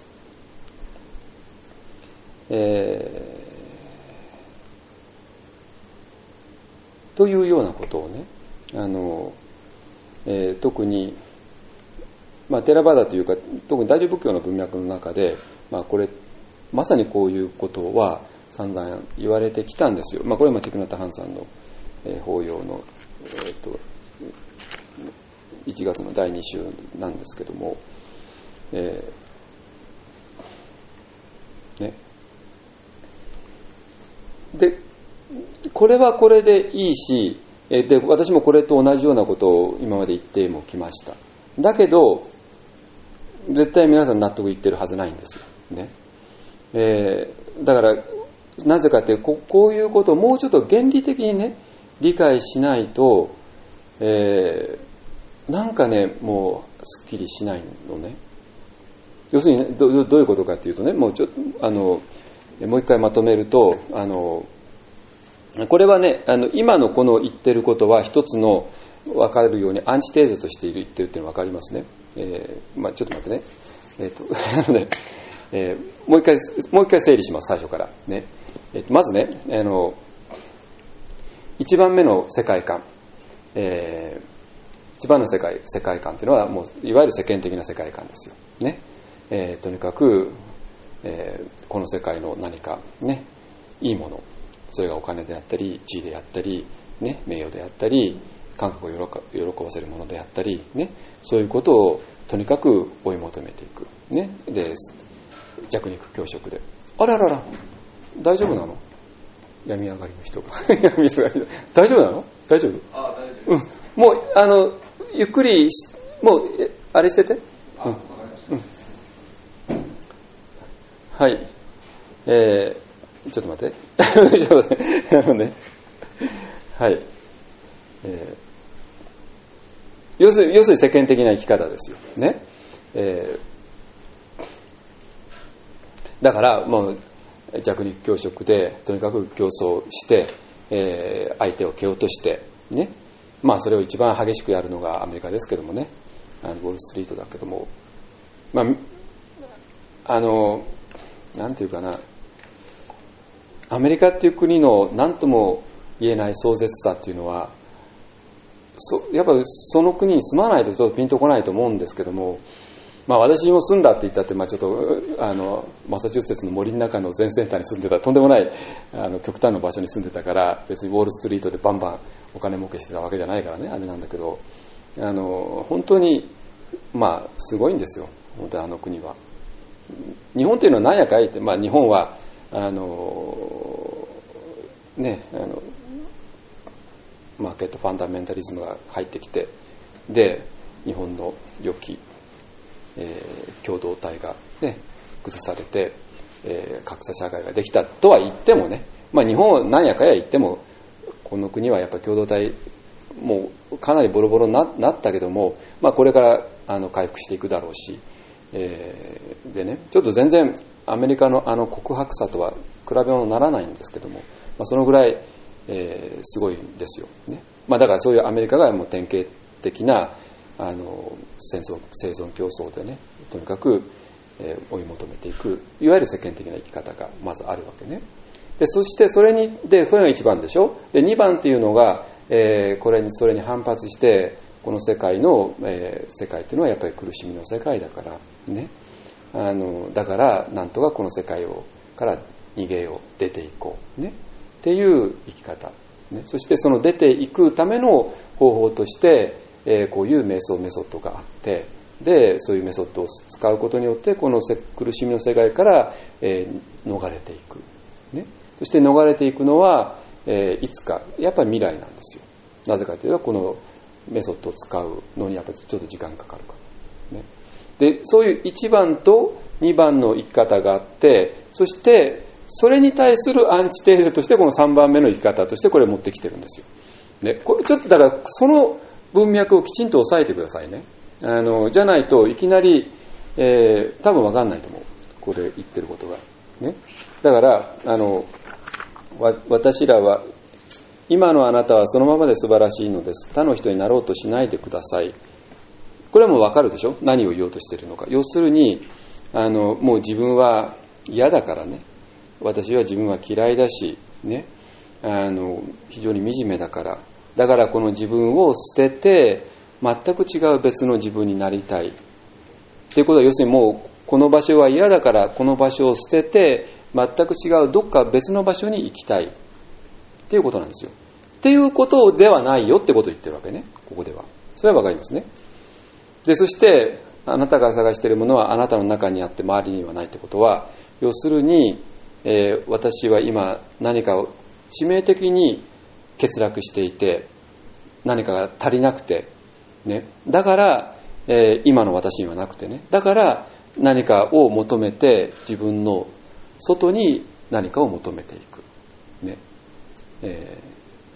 えー、というようなことをね、あの、えー、特に、まあ、テラバダというか特に大乗仏教の文脈の中で、まあ、これまさにこういうことは散々言われてきたんですよ。まあ、これはティクナタハンさんの、えー、法要の、えー、といちがつのだいに週なんですけども、えー、ねでこれはこれでいいし、で私もこれと同じようなことを今まで言ってもきました。だけど絶対皆さん納得いってるはずないんですよ、ねえー、だからなぜかってここういうことをもうちょっと原理的にね理解しないと、えー、なんかねもうすっきりしないのね。要するに ど, どういうことかっていうとね、もうちょっとあのもう一回まとめると、あのこれはねあの今のこの言ってることは一つの分かるようにアンチテーゼとしている言ってるっていうのが分かりますね。えーまあ、ちょっと待ってね、えーとねえー、もう一回もう一回整理します最初からね。えー、とまずねあの一番目の世界観、えー、一番の世界世界観っていうのはもういわゆる世間的な世界観ですよね。えー、とにかく、えー、この世界の何かねいいもの、それがお金であったり地位であったり、ね、名誉であったり感覚を喜ばせるものであったり、ね、そういうことをとにかく追い求めていく、ね、で弱肉強食で、あららら大丈夫なの、病み上がりの人が病み上がり大丈夫なの、大丈夫、あ大丈夫、うん、もうあのゆっくりもうあれしてて、あ、うんうん、はい、えー、ちょっと待ってちょっと待ってあのねはい、えー要するに、要するに世間的な生き方ですよね、えー、だからもう弱肉強食でとにかく競争して、えー、相手を蹴落としてね、まあそれを一番激しくやるのがアメリカですけどもね、あのウォールストリートだけども、まああのなんていうかな、アメリカっていう国の何とも言えない壮絶さっていうのはそやっぱりその国に住まないとちょっとピンとこないと思うんですけども、まあ、私も住んだって言ったって、まあ、ちょっとあのマサチューセッツの森の中の全センターに住んでたとんでもないあの極端な場所に住んでたから、別にウォールストリートでバンバンお金儲けしてたわけじゃないからねあれなんだけど、あの本当にまあすごいんですよ本当にあの国は。日本っていうのは何やかいって、まあ、日本はあのねあのマーケットファンダメンタリズムが入ってきて、で日本の良きえー、共同体が、ね、崩されて、えー、格差社会ができたとは言ってもね、まあ、日本は何やかや言ってもこの国はやっぱり共同体もうかなりボロボロに な, なったけども、まあ、これからあの回復していくだろうし、えー、でね、ちょっと全然アメリカのあの告白さとは比べ物にならないんですけども、まあ、そのぐらい、えー、すごいんですよ、ね。まあ、だからそういうアメリカがもう典型的なあの戦争生存競争でね、とにかく、えー、追い求めていくいわゆる世間的な生き方がまずあるわけね。でそしてそれにでそれがいちばんでしょ。でにばんっていうのが、えー、これにそれに反発してこの世界の、えー、世界っていうのはやっぱり苦しみの世界だからね。あのだからなんとかこの世界をから逃げよう、出ていこうねっていう生き方、ね。そしてその出ていくための方法として、えー、こういう瞑想メソッドがあって、でそういうメソッドを使うことによってこの苦しみの世界から、えー、逃れていく、ね。そして逃れていくのは、えー、いつかやっぱり未来なんですよ。なぜかというとこのメソッドを使うのにやっぱりちょっと時間かかるから、ね。でそういういちばんとにばんの生き方があって、そしてそれに対するアンチテーゼとしてこのさんばんめの生き方としてこれを持ってきてるんですよ、ね。これちょっとだからその文脈をきちんと押さえてくださいね。あのじゃないといきなり、えー、多分分かんないと思う、これ言ってることが、ね。だからあのわ私らは今のあなたはそのままで素晴らしいのです。他の人になろうとしないでください。これはもう分かるでしょ、何を言おうとしているのか。要するにあのもう自分は嫌だからね、私は自分は嫌いだし、ね、あの非常に惨めだから、だからこの自分を捨てて全く違う別の自分になりたいっていうことは、要するにもうこの場所は嫌だからこの場所を捨てて全く違うどっか別の場所に行きたいっていうことなんですよ。っていうことではないよってことを言ってるわけね、ここでは。それはわかりますね。でそしてあなたが探しているものはあなたの中にあって周りにはないってことは、要するに、えー、私は今何かを致命的に欠落していて何かが足りなくて、ね、だから、えー、今の私にはなくてね、だから何かを求めて自分の外に何かを求めていく、ねえー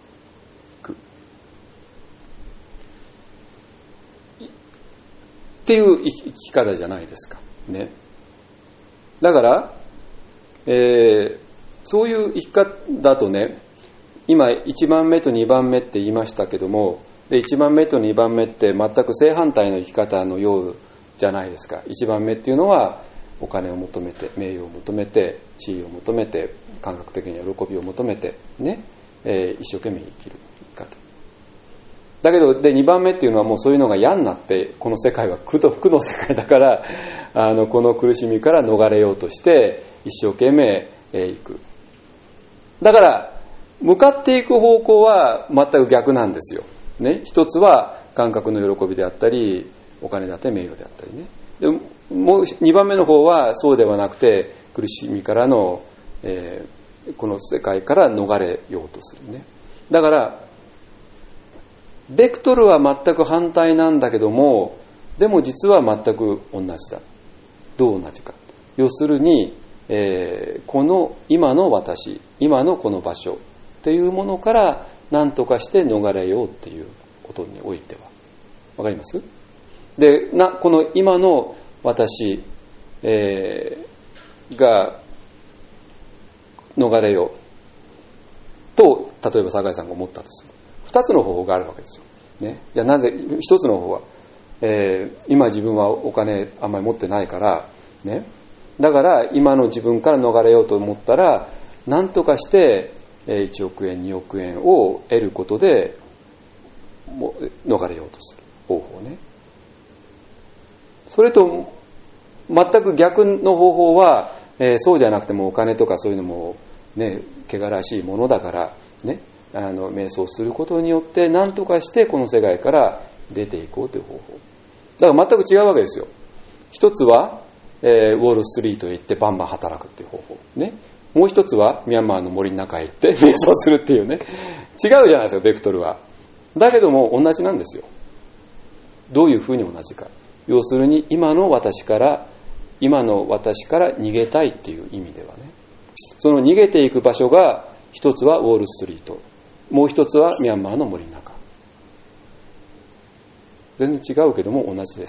っていう生き方じゃないですか、ね。だから、えー、そういう生き方だとね、今いちばんめとにばんめって言いましたけども、でいちばんめとにばんめって全く正反対の生き方のようじゃないですか。いちばんめっていうのはお金を求めて、名誉を求めて、地位を求めて、感覚的に喜びを求めてね、えー、一生懸命生きる生き方だけど、でにばんめっていうのはもうそういうのが嫌になって、この世界は苦の苦の世界だから、あのこの苦しみから逃れようとして一生懸命、えー、行く。だから向かっていく方向は全く逆なんですよ、ね。一つは感覚の喜びであったり、お金であったり名誉であったりね。でもうにばんめの方はそうではなくて、苦しみからの、えー、この世界から逃れようとするね。だからベクトルは全く反対なんだけども、でも実は全く同じだ。どう同じか。要するに、えー、この今の私、今のこの場所っていうものから何とかして逃れようっていうことにおいては。わかります？で、なこの今の私、えー、が逃れようと、例えば酒井さんが思ったとする。二つの方法があるわけですよ、ね。じゃあなぜ一つの方は、えー、今自分はお金あんまり持ってないから、ね、だから今の自分から逃れようと思ったら何とかしていちおくえんにおくえんを得ることでも逃れようとする方法ね。それと全く逆の方法は、えー、そうじゃなくてもお金とかそういうのもね、汚らしいものだからね、あの瞑想することによって何とかしてこの世界から出ていこうという方法だから全く違うわけですよ。一つは、えー、ウォールストリートへ行ってバンバン働くっていう方法ね。もう一つはミャンマーの森の中へ行って瞑想するっていうね。違うじゃないですか、ベクトルは。だけども同じなんですよ。どういうふうに同じか。 要するに今の私から今の私から逃げたいっていう意味ではね、その逃げていく場所が一つはウォールストリート、もう一つはミャンマーの森の中。全然違うけども同じです。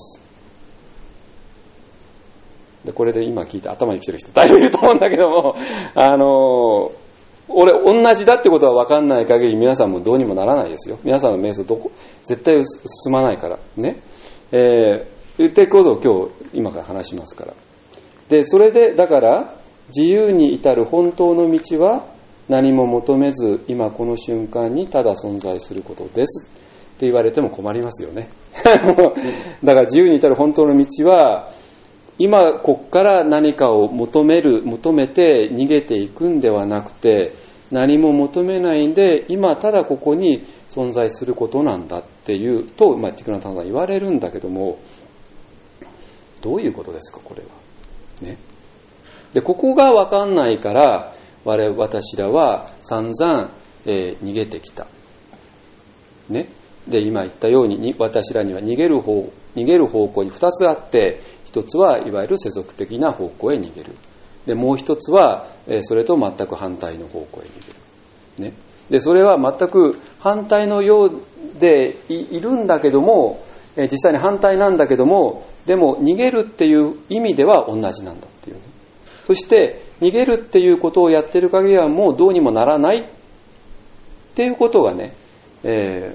でこれで今聞いて頭に来てる人だいぶいると思うんだけども、あの俺同じだってことは分かんない限り皆さんもどうにもならないですよ。皆さんの瞑想どこ絶対進まないからね。えー、言っていくことを今日今から話しますから。でそれでだから自由に至る本当の道は何も求めず今この瞬間にただ存在することですって言われても困りますよね。だから自由に至る本当の道は今こっから何かを求める求めて逃げていくんではなくて、何も求めないんで今ただここに存在することなんだっていうと、まあ、ティクナタンさん言われるんだけども、どういうことですかこれはね。でここが分かんないから我々私らは散々、えー、逃げてきたね。で今言ったように私らには逃げる方逃げる方向にふたつあって、一つはいわゆる世俗的な方向へ逃げる。でもう一つは、えー、それと全く反対の方向へ逃げる。ね。でそれは全く反対のようで い, いるんだけども、えー、実際に反対なんだけども、でも逃げるっていう意味では同じなんだっていうね。そして逃げるっていうことをやってる限りはもうどうにもならないっていうことがね、え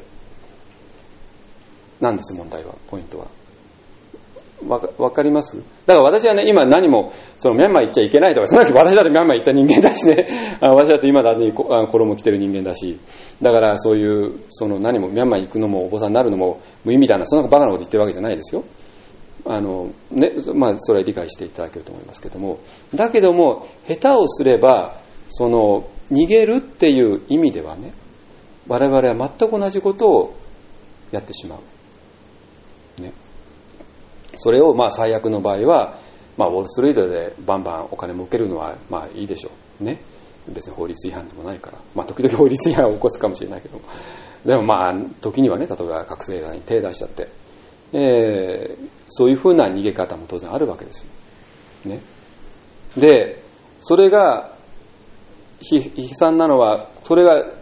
ー、なんです問題は、ポイントは。わ か, わかります？だから私はね、今何もそのミャンマー行っちゃいけないとか、その時私だってミャンマー行った人間だしね、私だって今だって衣着てる人間だし、だからそういうその何もミャンマー行くのもお坊さんになるのも無意味だな、そんなバカなこと言ってるわけじゃないですよ。あのね、まあそれは理解していただけると思いますけども、だけども下手をすればその逃げるっていう意味ではね、我々は全く同じことをやってしまう。ね。それをまあ最悪の場合は、まあ、ウォールストリートでバンバンお金儲けるのはまあいいでしょうね。別に法律違反でもないから、まあ時々法律違反を起こすかもしれないけど、でもまあ時にはね、例えば覚醒剤に手出しちゃって、えー、そういうふうな逃げ方も当然あるわけですよ。ね。で、それが悲惨なのは、それが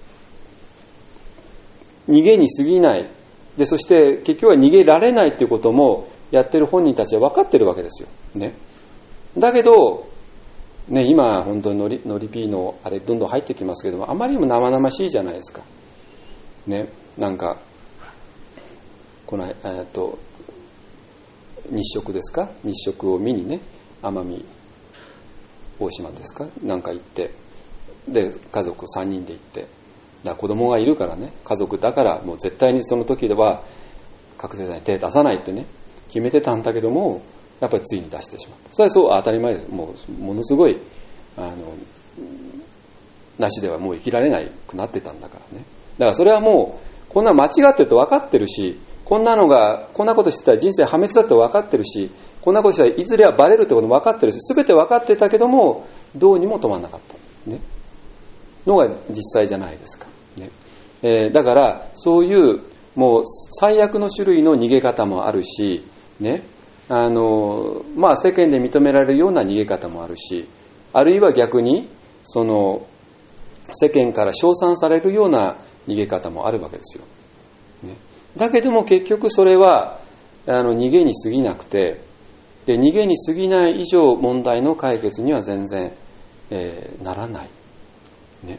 逃げに過ぎない。で、そして結局は逃げられないっていうこともやってる本人たちは分かってるわけですよ。ね。だけど、ね、今本当にノリ、ノリピーのあれどんどん入ってきますけども、あまりにも生々しいじゃないですか。ね。なんか、この、えーっと、日食ですか？日食を見にね、奄美大島ですか？なんか行って、で、家族さんにんで行って、だから子供がいるからね、家族だからもう絶対にその時では覚醒剤に手出さないってね、決めてたんだけども、やっぱりついに出してしまった。それはそう当たり前です。もうものすごいあのなしではもう生きられなくなってたんだからね。だからそれはもうこんな間違ってると分かってるし、こんなのがこんなことしてたら人生破滅だって分かってるし、こんなことしたらいずれはバレるってことも分かってるし、全て分かってたけどもどうにも止まらなかったねのが実際じゃないですか。ね。えー、だからそういうもう最悪の種類の逃げ方もあるし、ね、あのまあ世間で認められるような逃げ方もあるし、あるいは逆にその世間から称賛されるような逃げ方もあるわけですよ。ね、だけども結局それはあの逃げに過ぎなくて、で逃げに過ぎない以上問題の解決には全然、えー、ならない。ね。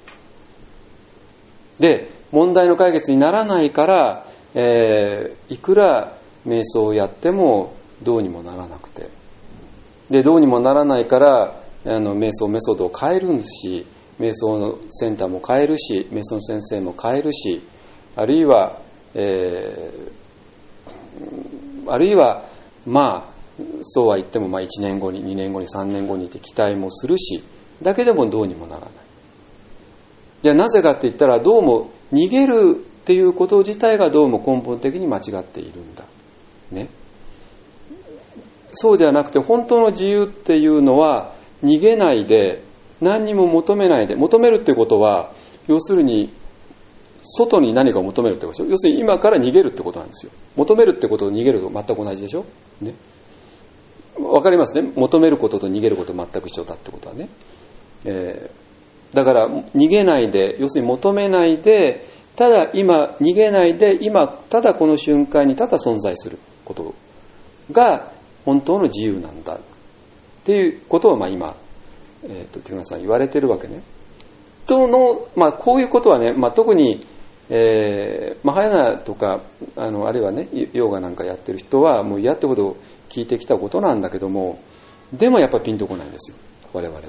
で問題の解決にならないから、えー、いくら瞑想をやってもどうにもならなくて、でどうにもならないからあの瞑想メソッドを変えるんですし、瞑想のセンターも変えるし、瞑想の先生も変えるし、あるいは、えー、あるいはまあそうは言ってもまあいちねんごににねんごにさんねんごにって期待もするし、だけでもどうにもならない。じゃあなぜかって言ったら、どうも逃げるっていうこと自体がどうも根本的に間違っているんだ。ね。そうじゃなくて、本当の自由っていうのは逃げないで、何にも求めないで、求めるってことは要するに外に何かを求めるってことでしょ。要するに今から逃げるってことなんですよ。求めるってことと逃げると全く同じでしょ。ね。わかりますね。求めることと逃げること全く一緒だってことはね。えー、だから逃げないで、要するに求めないで、ただ今逃げないで、今ただこの瞬間にただ存在することが本当の自由なんだっていうことをまあ今、えー、と手倉さん言われてるわけね。との、まあ、こういうことはね、まあ、特に、えー、マハヤナとか あの、あるいはねヨガなんかやってる人はもう嫌ってほど聞いてきたことなんだけども、でもやっぱりピンとこないんですよ、我々は。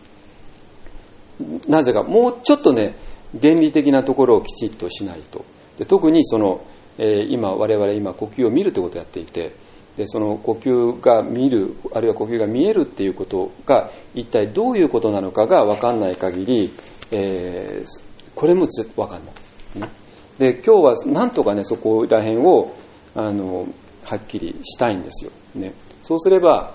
なぜか、もうちょっとね原理的なところをきちっとしないと。で特にその、えー、今我々今呼吸を見るということをやっていて、でその呼吸が見る、あるいは呼吸が見えるっていうことが一体どういうことなのかが分かんない限り、えー、これも分かんない、ね、で今日はなんとかねそこら辺をあのはっきりしたいんですよ、ね、そうすれば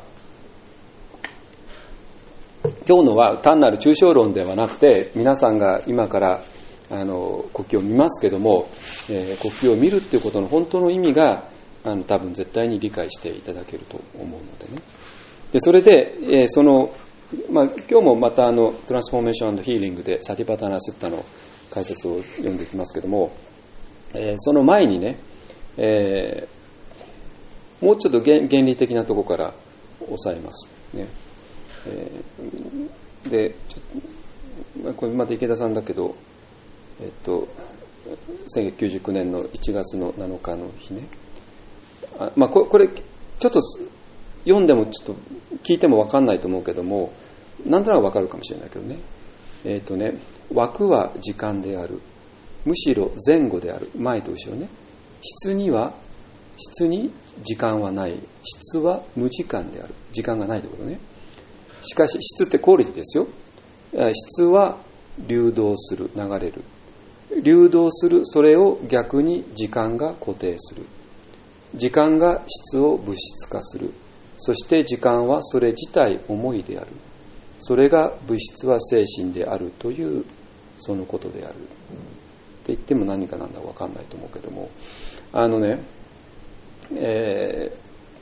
今日のは単なる抽象論ではなくて、皆さんが今からあの呼吸を見ますけども、えー、呼吸を見るっていうことの本当の意味があの多分絶対に理解していただけると思うのでね。でそれで、えー、その、まあ、今日もまたあのトランスフォーメーション&ヒーリングでサティパタナスッタの解説を読んでいきますけども、えー、その前にね、えー、もうちょっと 原, 原理的なところから抑えますね。えー、でちょこれまた池田さんだけど、えっと、せんきゅうひゃくきゅうじゅうきゅうねんのいちがつのなのかの日ね、あ、まあ、こ, これちょっと読んでもちょっと聞いても分かんないと思うけども、なんとなく分かるかもしれないけどね、えっとね、枠は時間である、むしろ前後である、前と後ろね、質には質に時間はない、質は無時間である、時間がないということね。しかし質ってクオリティですよ。質は流動する、流れる、流動する、それを逆に時間が固定する、時間が質を物質化する、そして時間はそれ自体思いである、それが物質は精神であるというそのことであるって言っても何かなんだか分かんないと思うけども、あのね、え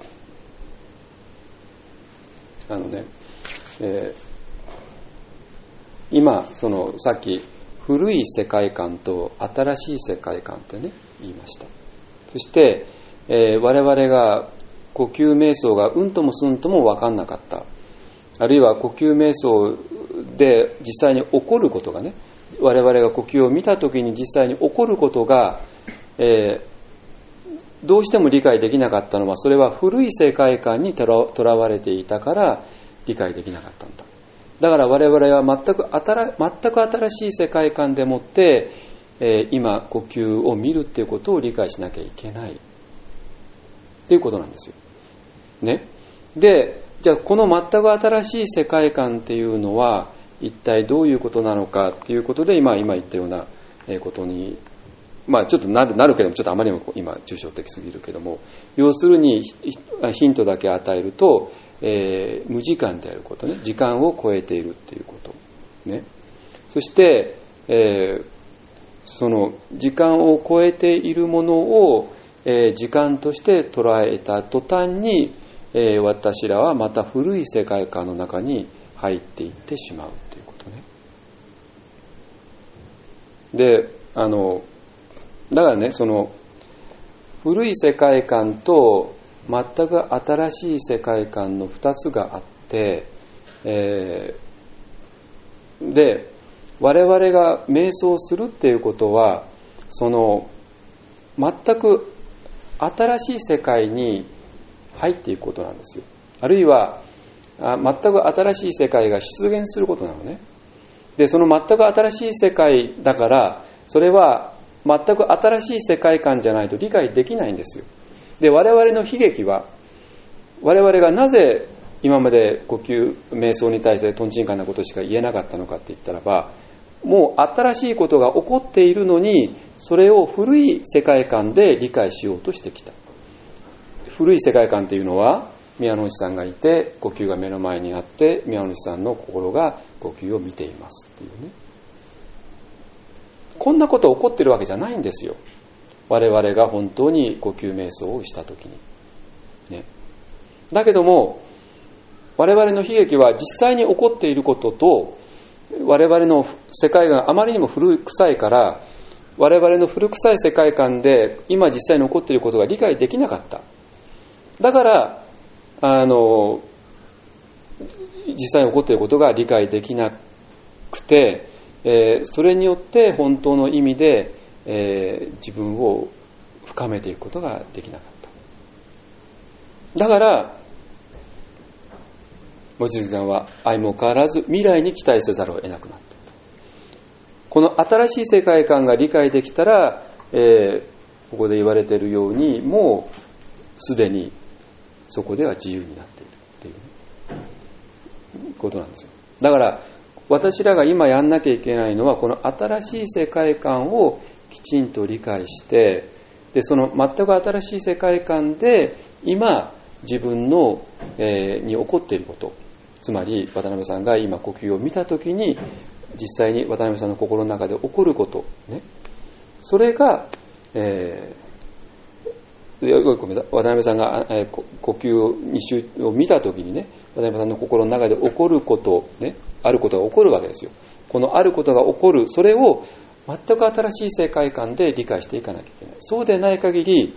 ー、あのね、えー、今そのさっき古い世界観と新しい世界観ってね言いました。そして、えー、我々が呼吸瞑想がうんともすんとも分かんなかった、あるいは呼吸瞑想で実際に起こることがね、我々が呼吸を見たときに実際に起こることが、えー、どうしても理解できなかったのは、それは古い世界観にとらわれていたから理解できなかったんだ。だから我々は全く新、全く新しい世界観でもって、えー、今呼吸を見るっていうことを理解しなきゃいけないっていうことなんですよ。ね。で、じゃあこの全く新しい世界観っていうのは一体どういうことなのかっていうことで、今今言ったようなことに、まあちょっとなるなるけども、ちょっとあまりにも今抽象的すぎるけども、要するにヒントだけ与えると、えー、無時間であることね、時間を超えているっていうことね。そして、えー、その時間を超えているものを、えー、時間として捉えた途端に、えー、私らはまた古い世界観の中に入っていってしまうっていうことね。で、あのだからね、その古い世界観と全く新しい世界観のふたつがあって、えー、で我々が瞑想するっていうことは、その全く新しい世界に入っていくことなんですよ。あるいはあ全く新しい世界が出現することなのね。でその全く新しい世界だから、それは全く新しい世界観じゃないと理解できないんですよ。で我々の悲劇は、我々がなぜ今まで呼吸瞑想に対してとんちんかんなことしか言えなかったのかって言ったらば、もう新しいことが起こっているのに、それを古い世界観で理解しようとしてきた。古い世界観っていうのは、宮野内さんがいて呼吸が目の前にあって、宮野内さんの心が呼吸を見ていますっていうね。 こんなこと起こってるわけじゃないんですよ。我々が本当に呼吸瞑想をしたときに、ね。だけども我々の悲劇は実際に起こっていることと、我々の世界があまりにも古臭いから、我々の古臭い世界観で今実際に起こっていることが理解できなかった。だからあの実際に起こっていることが理解できなくて、えー、それによって本当の意味で、えー、自分を深めていくことができなかった。だから望月さんは相も変わらず未来に期待せざるを得なくなった。この新しい世界観が理解できたら、えー、ここで言われているようにもうすでにそこでは自由になっているっていうことなんですよ。だから私らが今やんなきゃいけないのは、この新しい世界観をきちんと理解して、でその全く新しい世界観で今自分の、えー、に起こっていること、つまり渡辺さんが今呼吸を見たときに実際に渡辺さんの心の中で起こること、ね、それが、えー、ごめんなさい、渡辺さんが、えー、呼吸をに周を見たときにね、渡辺さんの心の中で起こること、ね、あることが起こるわけですよ。このあることが起こる、それを全く新しい世界観で理解していかなきゃいけない。そうでない限り、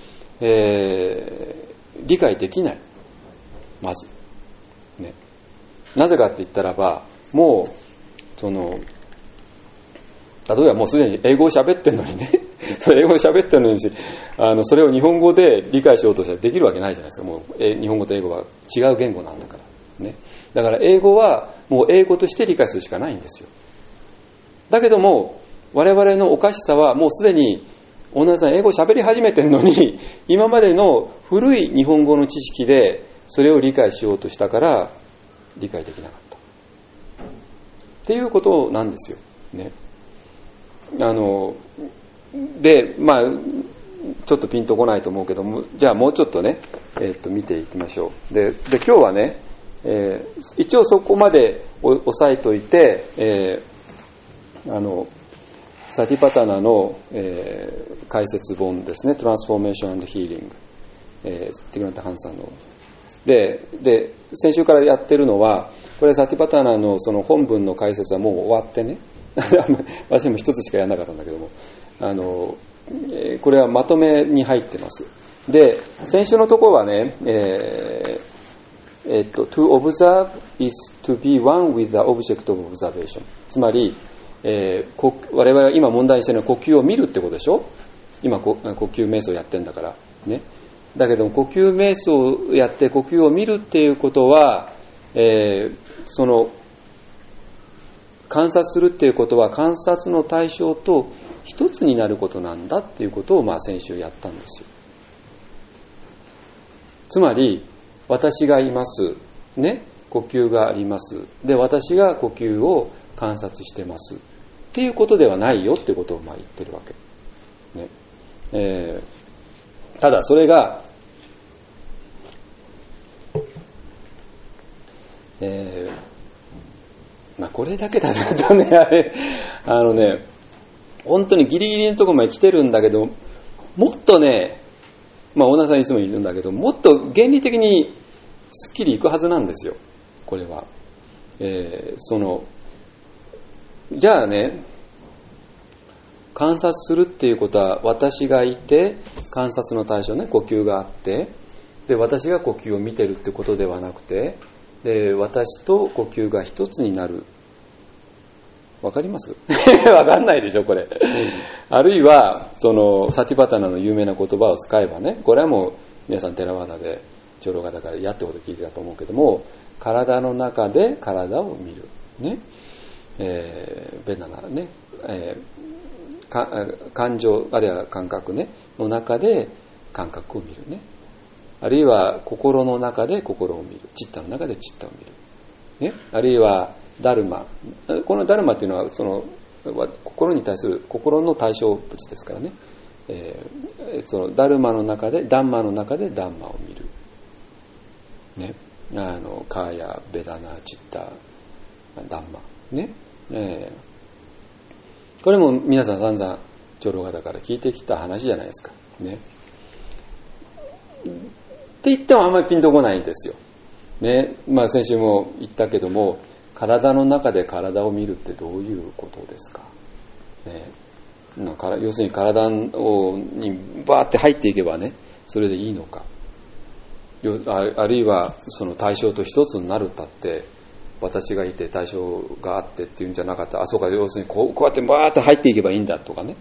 えー、理解できない。まず、ね、なぜかって言ったらば、もうその例えばもうすでに英語を喋ってるのにねそれ英語を喋ってるのにあのそれを日本語で理解しようとしたらできるわけないじゃないですか。もうえ日本語と英語は違う言語なんだからね。だから英語はもう英語として理解するしかないんですよ。だけども我々のおかしさはもうすでにオーナーさん英語を喋り始めてるのに、今までの古い日本語の知識でそれを理解しようとしたから理解できなかったっていうことなんですよね。あのでまあちょっとピンとこないと思うけども、じゃあもうちょっとね、えー、っと見ていきましょう。で、で今日はね、えー、一応そこまで押さえといて、えー、あのサティパタナの、えー、解説本ですね、トランスフォーメーション&ヒーリング、えー、ティグランタ・ハンさんので、で先週からやってるのは、これサティパタナのその本文の解説はもう終わってね私も一つしかやらなかったんだけども、あの、えー、これはまとめに入ってます。で先週のところはね、えーえー、っと to observe is to be one with the object of observation、 つまりえー、我々が今問題にしているのは呼吸を見るってことでしょ。今呼吸瞑想やってんだからね。だけども呼吸瞑想をやって呼吸を見るっていうことは、えー、その観察するっていうことは観察の対象と一つになることなんだっていうことを、まあ先週やったんですよ。つまり私がいますね、呼吸があります、で私が呼吸を観察してますっていうことではないよってことをまあ言ってるわけ、ねえー、ただそれが、えーまあ、これだけだとねあれあのね本当にギリギリのところまで来てるんだけど、もっとね、まあオーナーさんいつも言うんだけど、もっと原理的にすっきりいくはずなんですよこれは、えー、そのじゃあね、観察するっていうことは私がいて観察の対象ね、呼吸があって、で私が呼吸を見てるってことではなくて、で私と呼吸が一つになる。わかりますわかんないでしょこれあるいはそのサティパタナの有名な言葉を使えばね、これはもう皆さんテラワーダで長老方からやってこと聞いてたと思うけども、体の中で体を見るね、えー、ベナナね、えー、か感情あるいは感覚ねの中で感覚を見るね、あるいは心の中で心を見る、チッタの中でチッタを見る、ね、あるいはダルマ、このダルマっていうのはその心に対する心の対象物ですからね、えー、そのダルマの中でダンマの中でダンマを見るね、あのカーヤ、ベダナ、チッタ、ダンマね、えー、 これも皆さん散々長老方から聞いてきた話じゃないですかね。って言ってもあんまりピンとこないんですよね。まあ先週も言ったけども、体の中で体を見るってどういうことですかね。要するに体をにバーって入っていけばね、それでいいのか、あるいはその対象と一つになるったって私がいて対象があってっていうんじゃなかった。あ、そうか、要するにこう、こうやってバーって入っていけばいいんだとかね。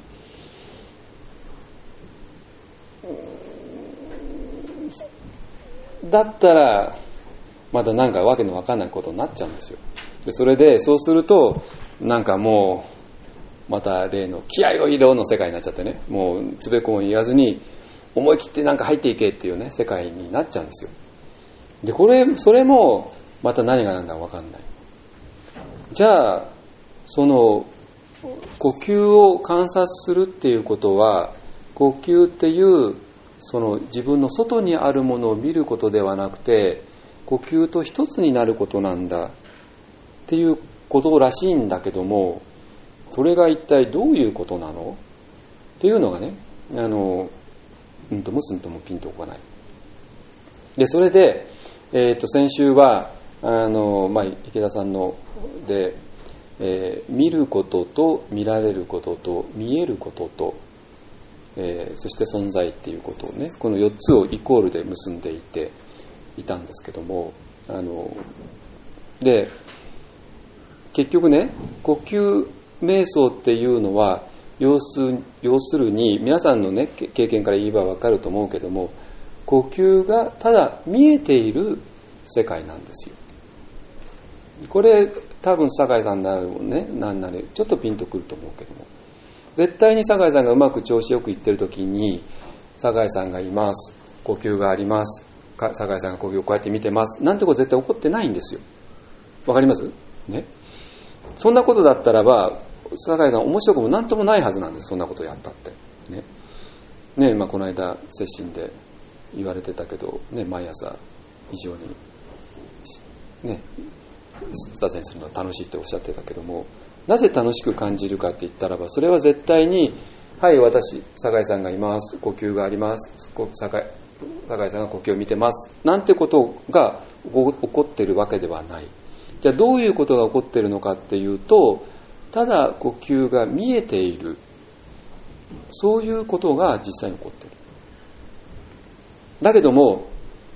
だったらまたなんかわけのわかんないことになっちゃうんですよ。でそれでそうするとなんかもうまた例の気合を入れろの世界になっちゃってね、もうつべこも言わずに思い切ってなんか入っていけっていうね世界になっちゃうんですよ。でこれそれもまた何が何だか分かんない。じゃあその呼吸を観察するっていうことは、呼吸っていうその自分の外にあるものを見ることではなくて、呼吸と一つになることなんだっていうことらしいんだけども、それが一体どういうことなのっていうのがね、あのうんともすんともピンとこない。でそれで、えー、と先週はあの、まあ、池田さんので、えー、見ることと見られることと見えることと、えー、そして存在っていうことをね、このよっつをイコールで結んでいていたんですけども、あので結局ね、呼吸瞑想っていうのは要す、要するに皆さんのね経験から言えば分かると思うけども、呼吸がただ見えている世界なんですよ。これ多分酒井さんなるもんね、なんなりちょっとピンとくると思うけども、絶対に酒井さんがうまく調子よくいってる時に、酒井さんがいます、呼吸があります、酒井さんが呼吸をこうやって見てますなんてこと絶対起こってないんですよ。わかりますね。そんなことだったらば酒井さん面白くもなんともないはずなんです。そんなことをやったってね。ね、まあ、この間接心で言われてたけど、ね、毎朝非常にね座禅するのは楽しいっておっしゃってたけども、なぜ楽しく感じるかって言ったらば、それは絶対に、はい私酒井さんがいます、呼吸があります、酒井、酒井さんが呼吸を見てますなんてことが起こっているわけではない。じゃあどういうことが起こっているのかっていうと、ただ呼吸が見えている、そういうことが実際に起こっている。だけども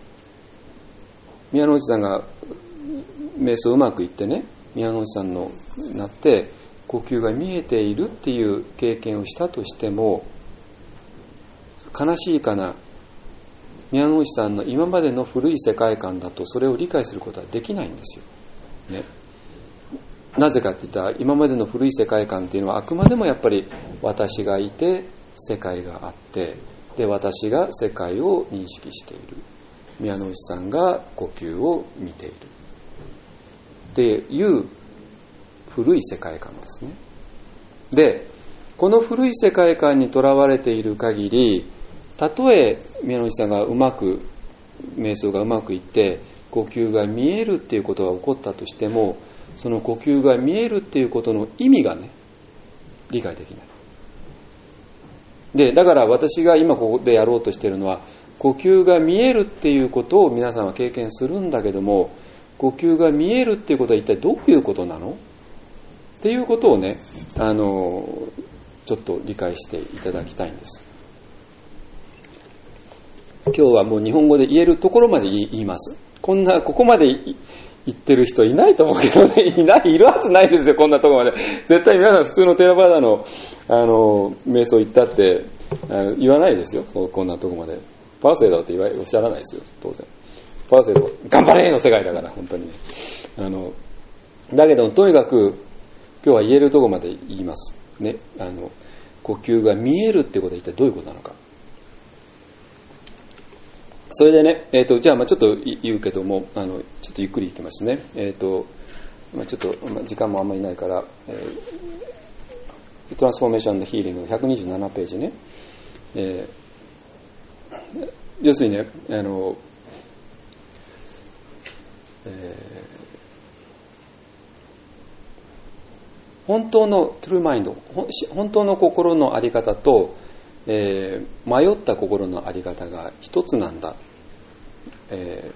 宮之内さんが瞑想うまくいってね、宮之内さんのなって呼吸が見えているっていう経験をしたとしても、悲しいかな、宮之内さんの今までの古い世界観だとそれを理解することはできないんですよ、ね、なぜかって言ったら、今までの古い世界観っていうのはあくまでもやっぱり私がいて世界があって、で私が世界を認識している、宮之内さんが呼吸を見ているっていう古い世界観ですね。でこの古い世界観にとらわれている限り、たとえ宮之内さんがうまく瞑想がうまくいって呼吸が見えるっていうことが起こったとしても、その呼吸が見えるっていうことの意味がね理解できない。でだから私が今ここでやろうとしているのは、呼吸が見えるっていうことを皆さんは経験するんだけども、呼吸が見えるっていうことは一体どういうことなのっていうことをね、あのちょっと理解していただきたいんです。今日はもう日本語で言えるところまで言います。こんなここまで言ってる人いないと思うけどね、いないいるはずないですよ、こんなところまで。絶対皆さん普通のテラバダのあの瞑想行ったってあの言わないですよ、そうこんなところまで。パーセードって言わおっしゃらないですよ、当然。パーセード頑張れの世界だから、本当にね。あのだけどとにかく今日は言えるところまで言いますね。あの呼吸が見えるってことは一体どういうことなのか。それでね、えーと、じゃあまあちょっと言うけども、あのちょっとゆっくりいきますね。えーとまあ、ちょっと、まあ、時間もあんまりないから、えー、トランスフォーメーションのヒーリングのひゃくにじゅうななページね。えー、要するにね、あの、え本当のトゥルーマインド、本当の心のあり方と、えー、迷った心のあり方が一つなんだ。え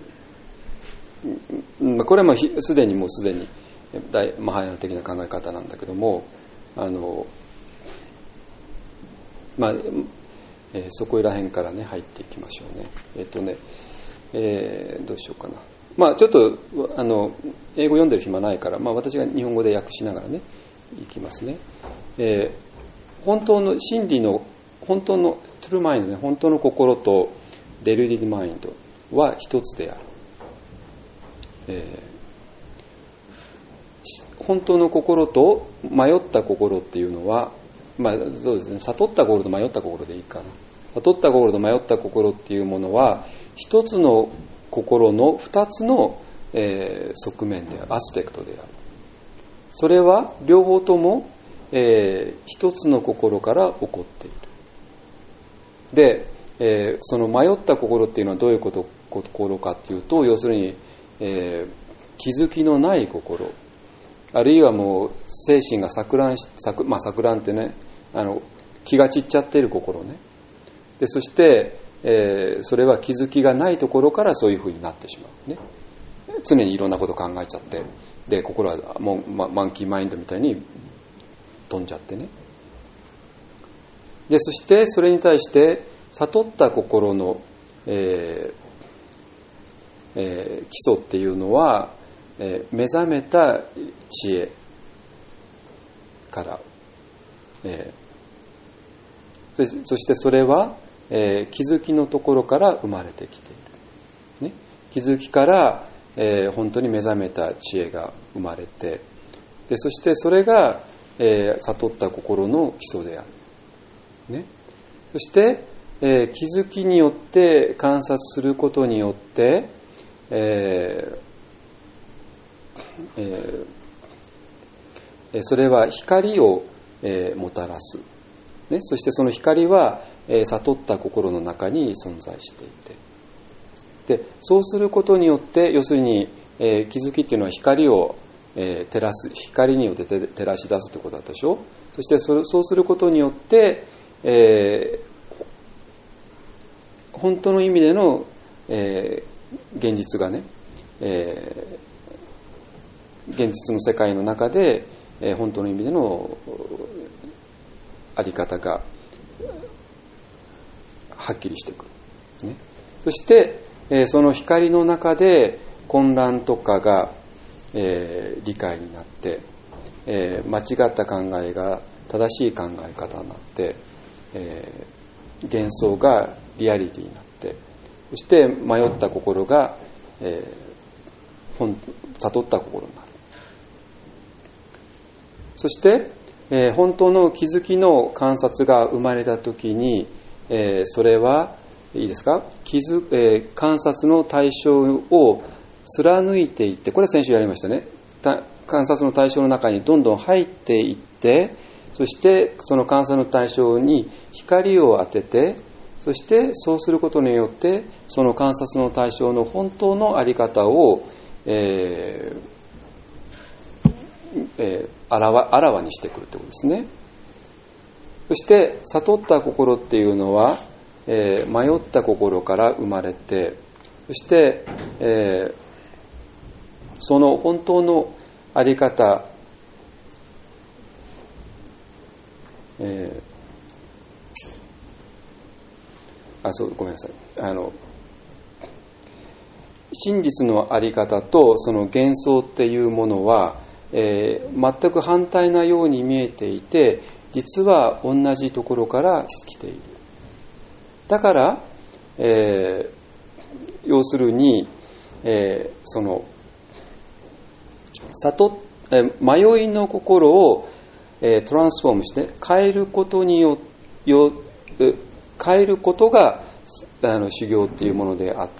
ー、これはもうすでにもうすでに大マハヤーナ的な考え方なんだけども、あのまあ、えー、そこら辺からね入っていきましょうね。えっとね、えー、どうしようかな。まあちょっとあの英語読んでる暇ないから、まあ私が日本語で訳しながらねいきますね。えー、本当の真理の本当のトゥルーマインドね、本当の心とデルディドマインドは一つである。えー、本当の心と迷った心っていうのは、まあそうですね、悟った心と迷った心でいいかな。悟った心と迷った心っていうものは一つの心の二つの、えー、側面である、アスペクトである。それは両方とも、えー、一つの心から起こっている。で、えー、その迷った心っていうのはどういうこと心かっていうと、要するに、えー、気づきのない心、あるいはもう精神が錯乱し、錯まあ、錯乱ってね、あの気が散っちゃっている心ね。でそして、えー、それは気づきがないところからそういうふうになってしまうね。常にいろんなこと考えちゃって、で心はもう、ま、マンキーマインドみたいに飛んじゃってね。でそしてそれに対して悟った心の、えーえー、基礎っていうのは、えー、目覚めた知恵から、えー、そ, そしてそれは、えー、気づきのところから生まれてきている、ね、気づきから、えー、本当に目覚めた知恵が生まれて、でそしてそれが、えー、悟った心の基礎である、ね、そして、えー、気づきによって観察することによって、えーえー、それは光を、えー、もたらす、ね、そしてその光は、えー、悟った心の中に存在していて、でそうすることによって、要するに、えー、気づきっていうのは光を、えー、照らす、光によって照らし出すということだったでしょ。そしてそれそうすることによって、えー、本当の意味での、えー、現実がね、えー、現実の世界の中で、えー、本当の意味でのあり方がはっきりしてくる、ね、そして、えー、その光の中で混乱とかが、えー、理解になって、えー、間違った考えが正しい考え方になって、えー、幻想がリアリティになって、そして迷った心が、えー、本悟った心になる。そして、えー、本当の気づきの観察が生まれたときに、えー、それはいいですか、気づ、えー、観察の対象を貫いていって、これは先週やりましたね。観察の対象の中にどんどん入っていって、そしてその観察の対象に光を当てて、そしてそうすることによってその観察の対象の本当の在り方を、えーえー、あらわ、あらわにしてくるということですね。そして悟った心っていうのは、えー、迷った心から生まれて、そして、えー、その本当の在り方、えー、あ、そう、ごめんなさい。あの、真実の在り方とその幻想っていうものは、えー、全く反対なように見えていて、実は同じところから来ている。だから、えー、要するに、えー、その悟、えー、迷いの心を、えー、トランスフォームして変えることによよ変えることがあの修行っていうものであって、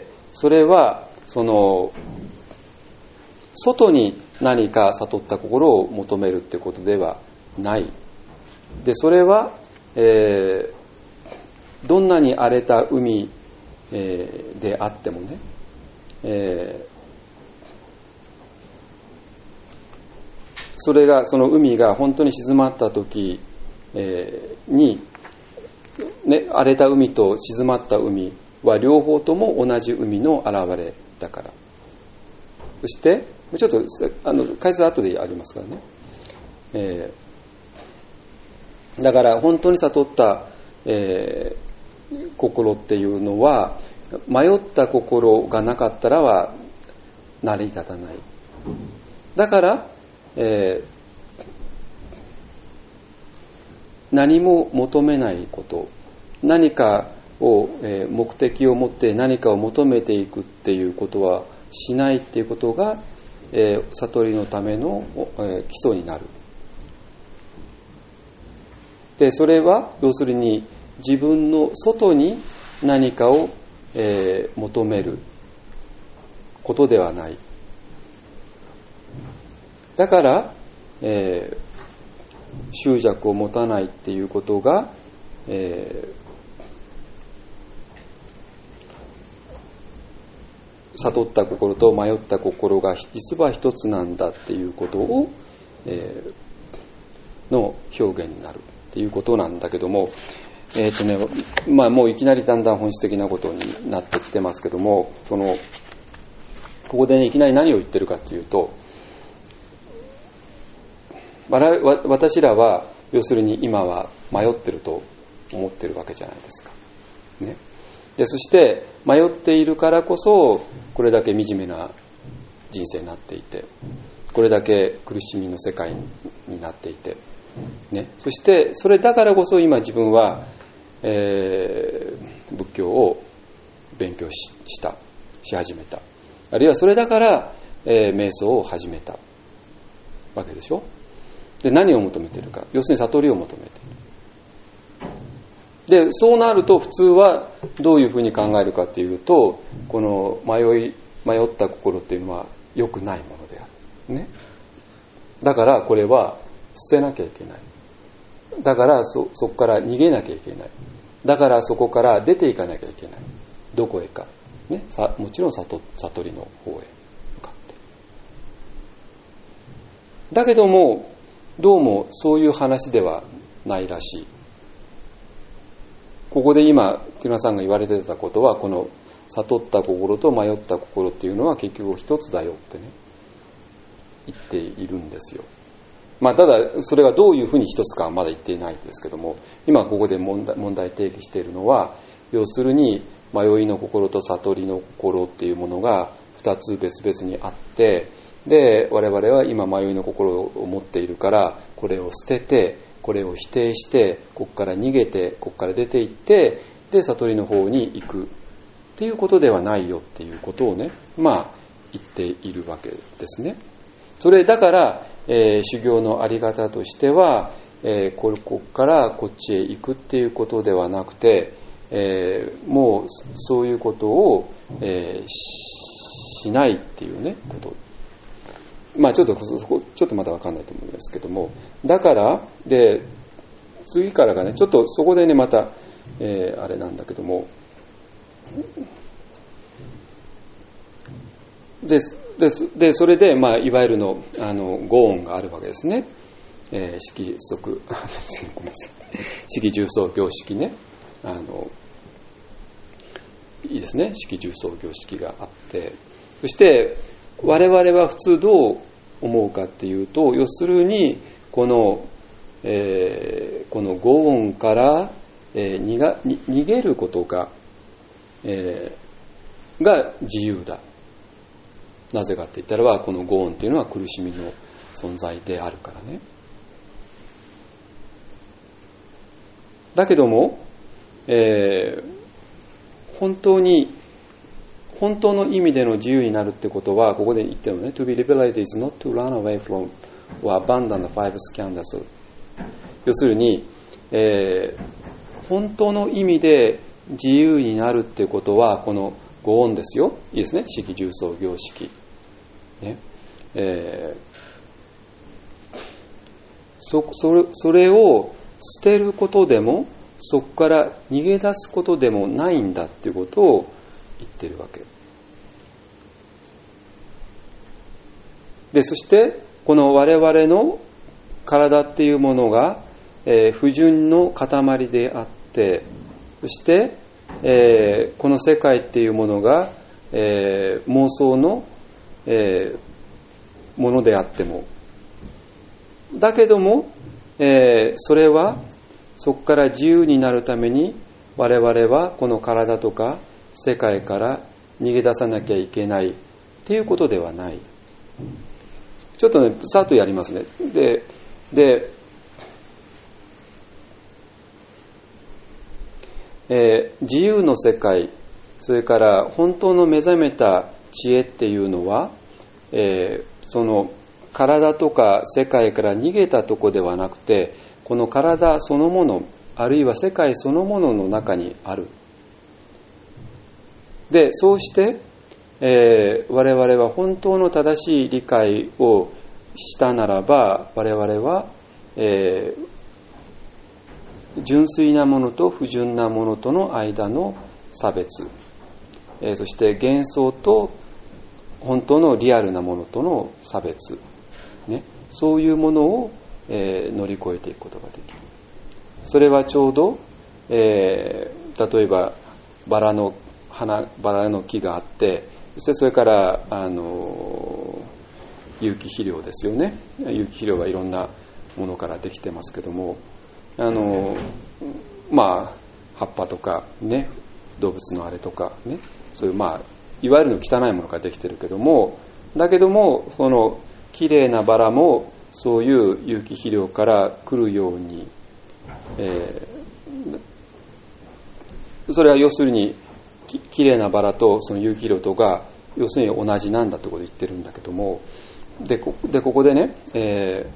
それはその外に何か悟った心を求めるってことではない。でそれは、えー、どんなに荒れた海、えー、であってもね、えー、 それがその海が本当に静まった時、えー、に、ね、荒れた海と静まった海は両方とも同じ海の現れだから。そしてちょっとあの解説は後でありますからね、えー、だから本当に悟った、えー、心っていうのは迷った心がなかったらは成り立たない。だから、えー、何も求めないこと、何かを、えー、目的を持って何かを求めていくっていうことはしないっていうことが、えー、悟りのための、えー、基礎になる。で、それは要するに自分の外に何かを、えー、求めることではない。だから、えー、執着を持たないっていうことが、えー、悟った心と迷った心が実は一つなんだっていうことを、えー、の表現になるっていうことなんだけども、えーとね、まあもういきなりだんだん本質的なことになってきてますけども、そのここで、ね、いきなり何を言ってるかっていうと、私らは要するに今は迷ってると思ってるわけじゃないですか、ね、でそして迷っているからこそこれだけ惨めな人生になっていて、これだけ苦しみの世界になっていて、ね、そしてそれだからこそ今自分は、えー、仏教を勉強 し, したし始めた、あるいはそれだから、えー、瞑想を始めたわけでしょ。で何を求めているか、要するに悟りを求めている。でそうなると普通はどういうふうに考えるかっていうと、この迷い迷った心っていうのは良くないものである、ね、だからこれは捨てなきゃいけない。だから そ, そこから逃げなきゃいけない。だからそこから出ていかなきゃいけない。どこへか、ね、さもちろん 悟, 悟りの方へ向かって。だけどもどうもそういう話ではないらしい。ここで今木村さんが言われてたことは、この悟った心と迷った心っていうのは結局一つだよってね言っているんですよ。まあただそれがどういうふうに一つかはまだ言っていないんですけども、今ここで問題、問題提起しているのは、要するに迷いの心と悟りの心っていうものが二つ別々にあって、で我々は今迷いの心を持っているから、これを捨ててこれを否定して、ここから逃げてここから出ていって、で悟りの方に行くっていうことではないよっていうことをね、まあ言っているわけですね。それだから、えー、修行のあり方としては、えー、ここからこっちへ行くっていうことではなくて、えー、もうそういうことを、えー、しないっていうねこと。まあちょっとそこちょっとまだ分かんないと思うんですけども、だからで次からがね、ちょっとそこでねまた、えー、あれなんだけども、でででそれで、まあ、いわゆるのあの五音があるわけですね。えー、色即ごめんなさい色重層行式ね、あのいいですね、色重層行式があって、そして我々は普通どう思うかっていうと、要するにこの、えー、この五音から、えー、逃が逃げることが、えー、が自由だ。なぜかって言ったら、この五音っていうのは苦しみの存在であるからね。だけども、えー、本当に本当の意味での自由になるってことは、ここで言ってるのね、 To be liberated is not to run away from or abandon the five skandhas。 要するに、えー、本当の意味で自由になるってことはこの五音ですよ。いいですね、色重層行式、ね、えー、そ, そ, れそれを捨てることでもそこから逃げ出すことでもないんだっていうことを言ってるわけで、そしてこの我々の体っていうものが、えー、不純の塊であって、そして、えー、この世界っていうものが、えー、妄想の、えー、ものであっても、だけども、えー、それはそこから自由になるために我々はこの体とか世界から逃げ出さなきゃいけないっていうことではない。ちょっとね、さっとやりますね。で、で、えー、自由の世界、それから本当の目覚めた知恵っていうのは、えー、その体とか世界から逃げたとこではなくて、この体そのもの、あるいは世界そのものの中にある。で、そうして、えー、我々は本当の正しい理解をしたならば、我々は、えー、純粋なものと不純なものとの間の差別、えー、そして幻想と本当のリアルなものとの差別、ね、そういうものを、えー、乗り越えていくことができる。それはちょうど、えー、例えばバラの花、バラの木があって、そしてそれからあの有機肥料ですよね。有機肥料はいろんなものからできてますけども、あのまあ葉っぱとかね、動物のあれとかね、そういうまあいわゆるの汚いものができてるけども、だけどもその綺麗なバラもそういう有機肥料から来るように、えー、それは要するにき綺麗なバラとその有機肥料とが要するに同じなんだということを言ってるんだけども、で こ, でここでね、え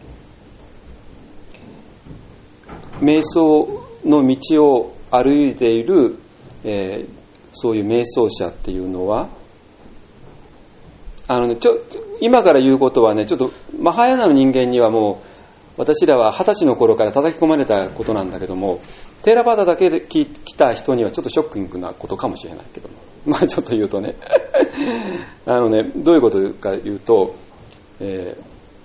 ー、瞑想の道を歩いている、えー、そういう瞑想者っていうのは、あのね、ちょ今から言うことはね、ちょっとマハヤナの人間にはもう私らは二十歳の頃から叩き込まれたことなんだけども、テーラバーダだけで来た人にはちょっとショッキングなことかもしれないけども、まあちょっと言うとねあのね、どういうことか言うと、え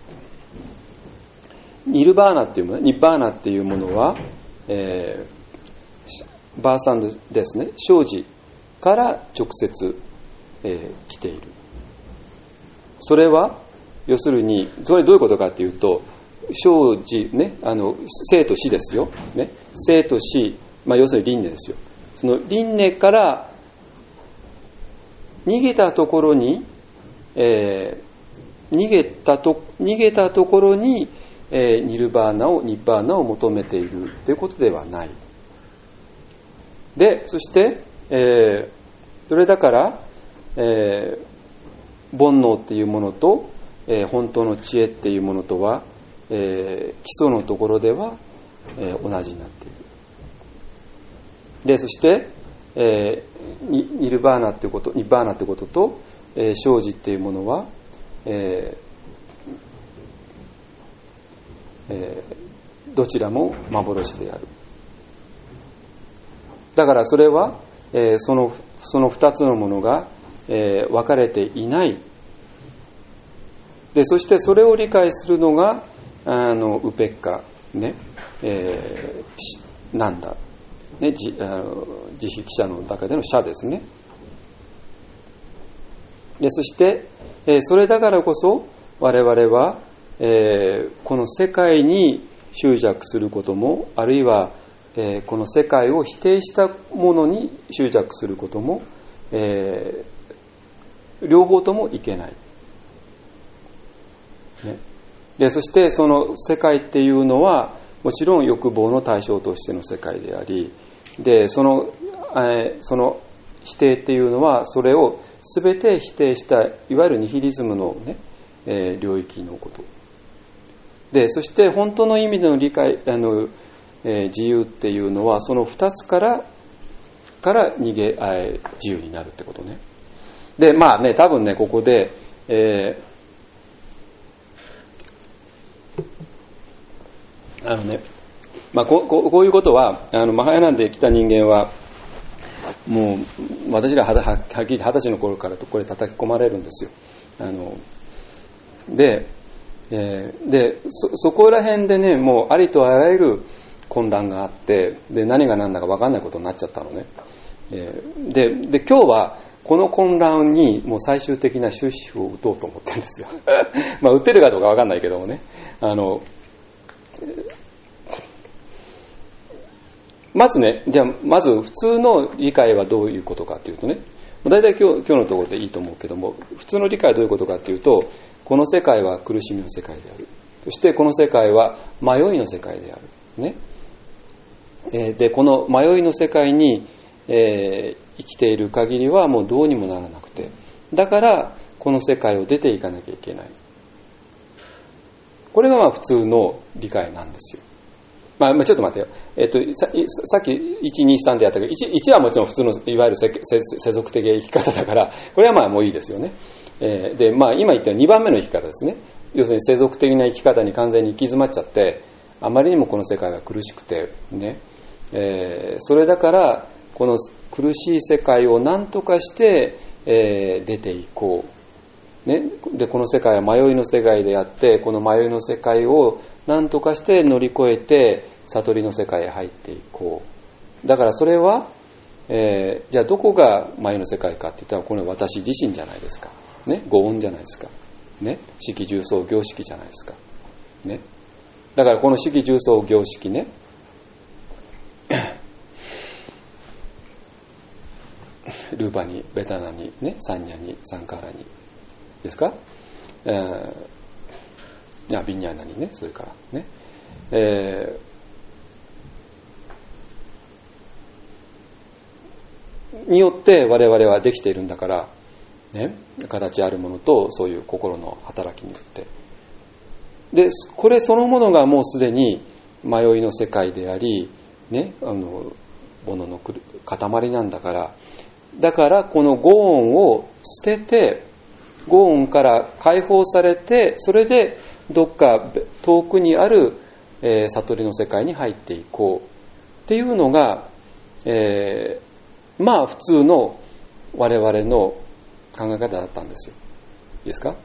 ー、ニルバーナっていうもの、ニッバーナっていうものは、えー、バーサンドですね、生じから直接、えー、来ている。それは要するに、それどういうことかっていうと、生じね、あの生と死ですよ、ね、生と死、まあ、要するに輪廻ですよ。その輪廻から逃げたところに、えー、逃げたと逃げたところに、えー、ニルバーナをニッバーナを求めているということではない。で、そして、えー、それだから、えー、煩悩っていうものと、えー、本当の知恵っていうものとは、えー、基礎のところでは、えー、同じになっている。で、そして、えー、ニ, ニルバーナっていうこと、ニッバーナってことと、えー、生じっていうものは、えーえー、どちらも幻である。だからそれは、えー、そのその二つのものが、えー、分かれていない。で、そしてそれを理解するのがあのウペッカね、えー、なんだね、じあの慈悲記者の中での者ですね。で、そして、えー、それだからこそ我々は、えー、この世界に執着することも、あるいは、えー、この世界を否定したものに執着することも、えー、両方ともいけない、ね。で、そしてその世界っていうのはもちろん欲望の対象としての世界であり、で、その、えー、その否定っていうのはそれを全て否定したいわゆるニヒリズムの、ねえー、領域のことで、そして本当の意味での理解、あの、えー、自由っていうのはその二つからから逃げ、えー、自由になるってことね。で、まあね、多分ね、ここで、えー、あのね、まあ、こ, こ, こういうことはあのマハヤナで来た人間はもう私らははっきり二十歳の頃からこれ叩き込まれるんですよ。あので、 えー、で そ, そこら辺でね、もうありとあらゆる混乱があって、で何が何だか分かんないことになっちゃったのね。えー、で, で今日はこの混乱にもう最終的な終止符を打とうと思ってるんですよ。まあ打てるかどうか分かんないけどもね。あのまずね、じゃあまず普通の理解はどういうことかというとね、大体今日、今日のところでいいと思うけども、普通の理解はどういうことかというと、この世界は苦しみの世界である。そしてこの世界は迷いの世界である。ね。えー、で、この迷いの世界に、えー、生きている限りはもうどうにもならなくて、だからこの世界を出ていかなきゃいけない。これがまあ普通の理解なんですよ。まあ、ちょっと待ってよ。えっと、さ, さっきいち、に、さんでやったけど、いち, いちはもちろん普通のいわゆる世俗的な生き方だから、これはまあもういいですよね。えー、で、まあ今言ったにばんめの生き方ですね。要するに世俗的な生き方に完全に行き詰まっちゃって、あまりにもこの世界が苦しくて、ね。えー、それだから、この苦しい世界を何とかして、えー、出ていこう。ね。で、この世界は迷いの世界であって、この迷いの世界を何とかして乗り越えて悟りの世界へ入っていこう。だからそれは、えー、じゃあどこが迷いの世界かって言ったら、これは私自身じゃないですか。ね、五音じゃないですか。ね、色重層行識じゃないですか。ね。だからこの色重層行識ね、ルーパに、ベタナに、ね、サンニャに、サンカーラにですか。えーいやビニャーナにね、それからね、えー、によって我々はできているんだからね、形あるものとそういう心の働きによって、でこれそのものがもうすでに迷いの世界でありね、あの煩悩の塊なんだから、だからこの五音を捨てて、五音から解放されて、それでどっか遠くにある、えー、悟りの世界に入っていこうっていうのが、えー、まあ普通の我々の考え方だったんですよ。いいですか？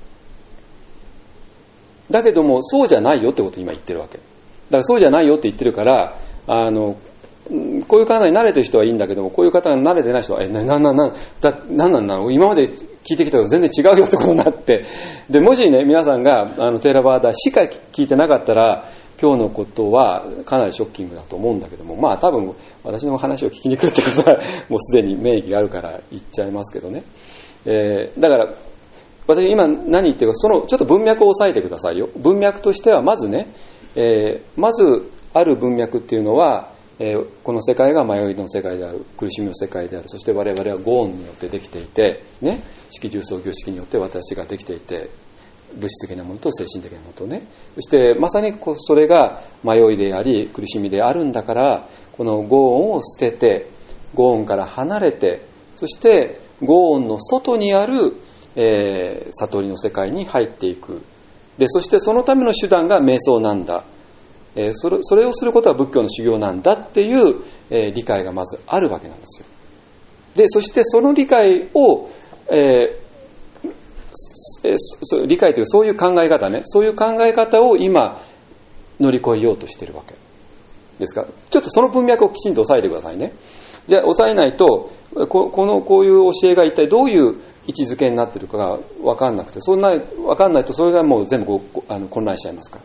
だけどもそうじゃないよってことを今言ってるわけ。だからそうじゃないよって言ってるから、あのこういう方に慣れてる人はいいんだけども、こういう方に慣れてない人は、え、な、な、な、な、だ、なんなんなの？今まで聞いてきたこと全然違うよってことになって、で、もしね、皆さんが、あの、テーラバーダしか聞いてなかったら、今日のことはかなりショッキングだと思うんだけども、まあ多分、私の話を聞きに来るってことは、もうすでに免疫があるから言っちゃいますけどね。えー、だから、私今何言ってるか、その、ちょっと文脈を押さえてくださいよ。文脈としては、まずね、えー、まず、ある文脈っていうのは、えー、この世界が迷いの世界である、苦しみの世界である、そして我々は五音によってできていて、ね、色重層行識によって私ができていて、物質的なものと精神的なものとね、そしてまさにそれが迷いであり苦しみであるんだから、この五音を捨てて、五音から離れて、そして五音の外にある、えー、悟りの世界に入っていく。で、そしてそのための手段が瞑想なんだ。えー、それ、それをすることは仏教の修行なんだっていう、えー、理解がまずあるわけなんですよ。で、そしてその理解を、えーえー、理解というそういう考え方ね、そういう考え方を今乗り越えようとしているわけですから、ちょっとその文脈をきちんと押さえてくださいね。じゃあ押さえないと、こ, このこういう教えが一体どういう位置づけになっているかが分かんなくて、そんな分かんないとそれがもう全部あの混乱しちゃいますから、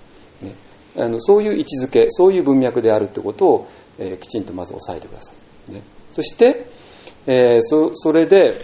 ね。あのそういう位置づけ、そういう文脈であるということを、えー、きちんとまず押さえてください、ね。そして、えー、そ, それで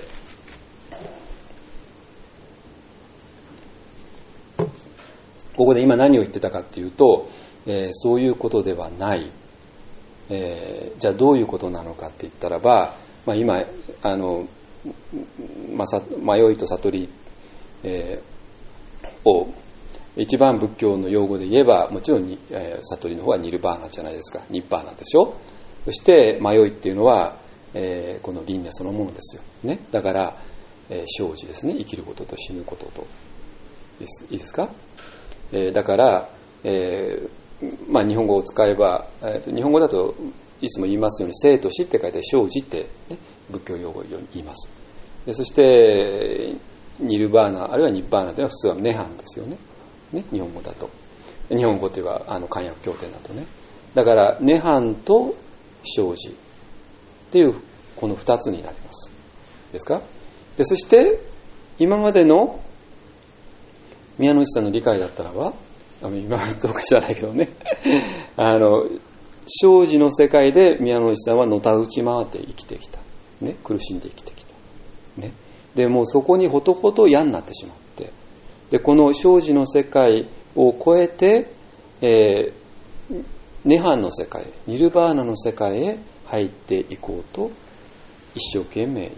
ここで今何を言ってたかっていうと、えー、そういうことではない、えー、じゃあどういうことなのかって言ったらば、まあ、今あの、まあ、迷いと悟り、えー、を一番仏教の用語で言えば、もちろんに、えー、悟りの方はニルバーナじゃないですか。ニッバーナでしょ。そして迷いっていうのは、えー、この輪廻そのものですよ、ね。だから、えー、生死ですね。生きることと死ぬことと。いいです、いいですか。えー、だから、えーまあ、日本語を使えば、えー、日本語だといつも言いますように生と死って書いて生死って、ね、仏教用語を言います。でそしてニルバーナあるいはニッバーナというのは普通は涅槃ですよね。 ね、日本語だと。日本語っていうか、あの、漢訳経典だとね。だから、涅槃と生じっていう、この二つになります。ですか？で、そして、今までの宮之内さんの理解だったらば、今はどうか知らないけどね、あの、生じの世界で宮之内さんはのたうち回って生きてきた。ね、苦しんで生きてきた。ね。で、もうそこにほとほと嫌になってしまって、で、この生じの世界を超えて、えー、涅槃の世界、ニルバーナの世界へ入っていこうと一生懸命やって、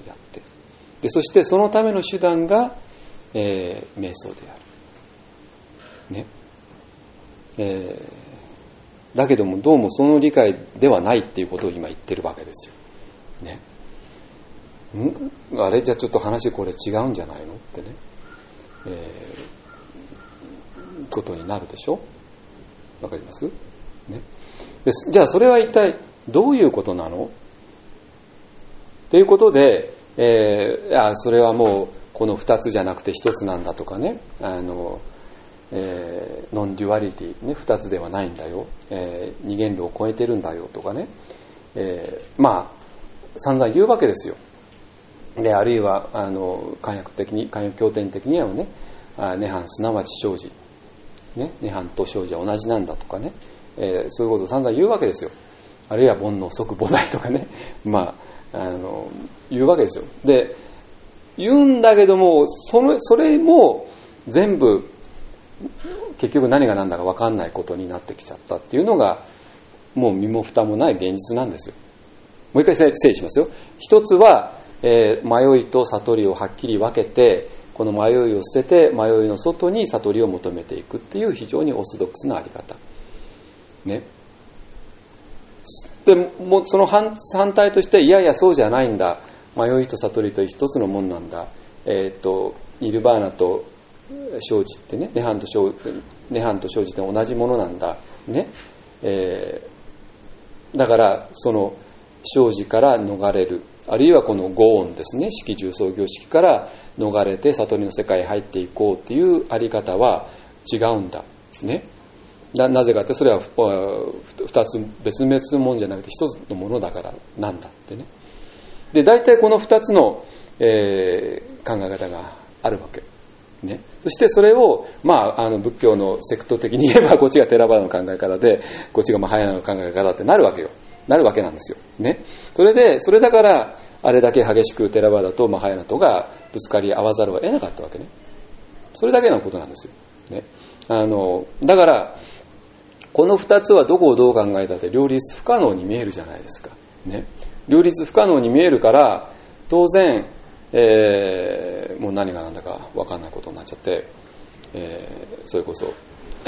で、そしてそのための手段が、えー、瞑想である。ね。えー、だけどもどうもその理解ではないっていうことを今言ってるわけですよ。ね。んあれじゃちょっと話これ違うんじゃないのってね、えー、ことになるでしょ。わかります？ね。です。じゃあそれは一体どういうことなの？ということで、えー、あそれはもうこの二つじゃなくて一つなんだとかね、あの、えー、ノンデュアリティ、ね、二つではないんだよ、えー、二元論を超えてるんだよとかね、えー、まあ散々言うわけですよ。で、あるいはあの漢訳的に漢訳経典的にはね、涅槃すなわち生じ、ね、涅槃と生じは同じなんだとかね、えー、そういうことを散々言うわけですよ。あるいは煩悩即菩提とかね、まああの言うわけですよ。で、言うんだけども、そのそれも全部結局何が何だか分かんないことになってきちゃったっていうのがもう身も蓋もない現実なんですよ。もう一回整理しますよ。一つは、えー、迷いと悟りをはっきり分けて、この迷いを捨てて迷いの外に悟りを求めていくっていう非常にオーソドックスなあり方ね。でもその 反, 反対として、いやいやそうじゃないんだ、迷いと悟りと一つのもんなんだ、えー、とニルバーナと生じってね、涅槃と生涅槃と生じって同じものなんだね、えー、だからその生じから逃れる、あるいはこの五音ですね、式重創業式から逃れて悟りの世界へ入っていこうっていうあり方は違うんだね。な, なぜかって、それは二つ別々のものじゃなくて一つのものだからなんだってね。で、大体この二つの、えー、考え方があるわけね。そしてそれを、まあ、あの仏教のセクト的に言えばこっちがテラバダの考え方で、こっちがマハヤナの考え方ってなるわけよ。なるわけなんですよ。ね。それで、それだからあれだけ激しくテラバダとマハヤナとがぶつかり合わざるを得なかったわけね。それだけのことなんですよ。ね。あのだからこの二つはどこをどう考えたって両立不可能に見えるじゃないですか。ね。両立不可能に見えるから、当然、えー、もう何が何だか分かんないことになっちゃって、えー、それこそ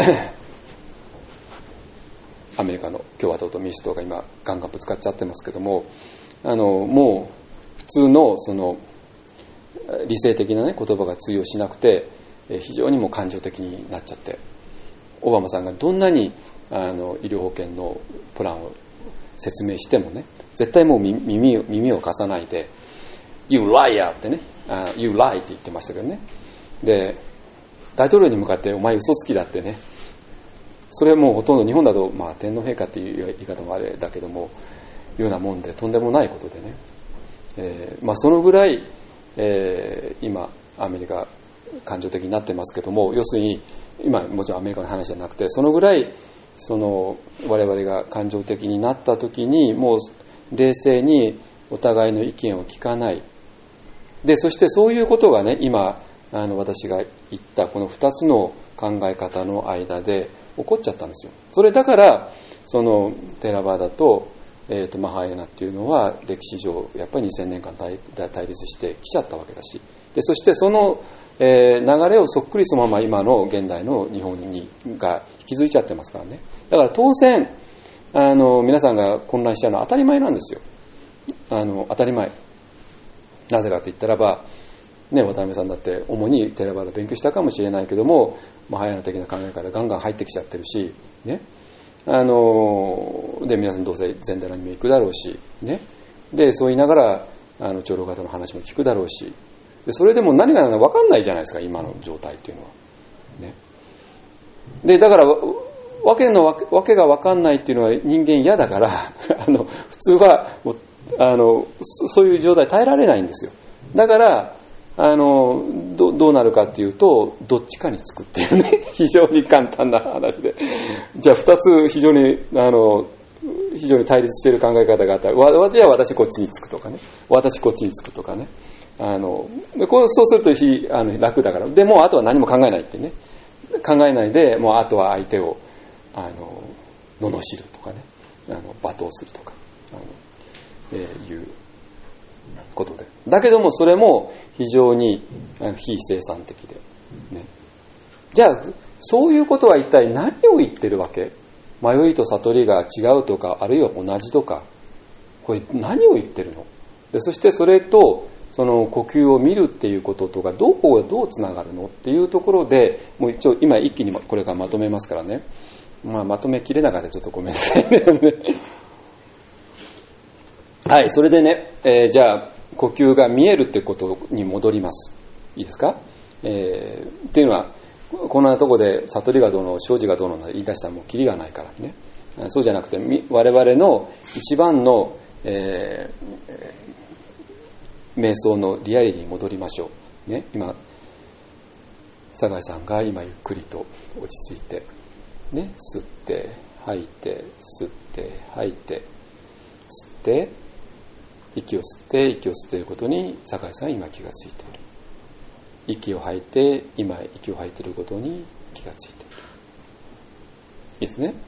アメリカの共和党と民主党が今ガンガンぶつかっちゃってますけども、あのもう普通のその理性的な、ね、言葉が通用しなくて、非常にもう感情的になっちゃって、オバマさんがどんなにあの医療保険のプランを説明してもね、絶対もう 耳, を耳を貸さないで You liar ってね、uh, You lie って言ってましたけどね。で、大統領に向かってお前嘘つきだってね、それはもうほとんど日本だと、まあ、天皇陛下っていう言い方もあれだけども、ようなもんでとんでもないことでね、えーまあ、そのぐらい、えー、今アメリカ感情的になってますけども、要するに今もちろんアメリカの話じゃなくて、そのぐらいその我々が感情的になった時にもう冷静にお互いの意見を聞かないで、そしてそういうことがね、今あの私が言ったこのふたつの考え方の間で起こっちゃったんですよ。それだからそのテラバダと、えー、とマハヤナっていうのは歴史上やっぱりにせんねんかん 対, 対立してきちゃったわけだし、でそしてその、えー、流れをそっくりそのまま今の現代の日本にが引き継いちゃってますからね。だから当然あの皆さんが混乱しちゃうのは当たり前なんですよ。あの当たり前。なぜかと言ったらば、ね、渡辺さんだって主にテラバダ勉強したかもしれないけども、マハヤナ的な考え方ガンガン入ってきちゃってるし、ね、あので皆さんどうせ禅寺にも行くだろうし、ね、でそう言いながらあの長老方の話も聞くだろうし、でそれでも何が何だか分かんないじゃないですか、今の状態っていうのは、ね、 でだからわけのわけが分かんないっていうのは人間嫌だからあの普通はあのそういう状態耐えられないんですよ。だからあの ど, どうなるかっていうとどっちかにつくっていうね非常に簡単な話で、じゃあふたつ非常にあの非常に対立している考え方があったら、わじゃあ私こっちにつくとかね、私こっちにつくとかね、あのでこうそうすると非あの楽だから、でもうあとは何も考えないってね、考えないでもうあとは相手をあの罵るとかね、あの罵倒するとかあの、えー、いうことで、だけどもそれも非常に非生産的で、ね、じゃあそういうことは一体何を言ってるわけ？迷いと悟りが違うとか、あるいは同じとか、これ何を言ってるの？でそしてそれとその呼吸を見るっていうこととかどこがどうつながるのっていうところで、もう一応今一気にこれからまとめますからね、まあ、まとめきれなかったらちょっとごめんなさいねはい、それでね、えー、じゃあ呼吸が見えるってことに戻ります。いいですか？えー、っていうのはこんなとこで悟りがどうの生じがどうの言い出したらもうキリがないからね。そうじゃなくて我々の一番の、えー、瞑想のリアリティに戻りましょう、ね、今酒井さんが今ゆっくりと落ち着いて、ね、吸って吐いて吸って吐いて吸って息を吸って息を吸っていることに酒井さん今気がついている。息を吐いて今息を吐いていることに気がついている。いいですね。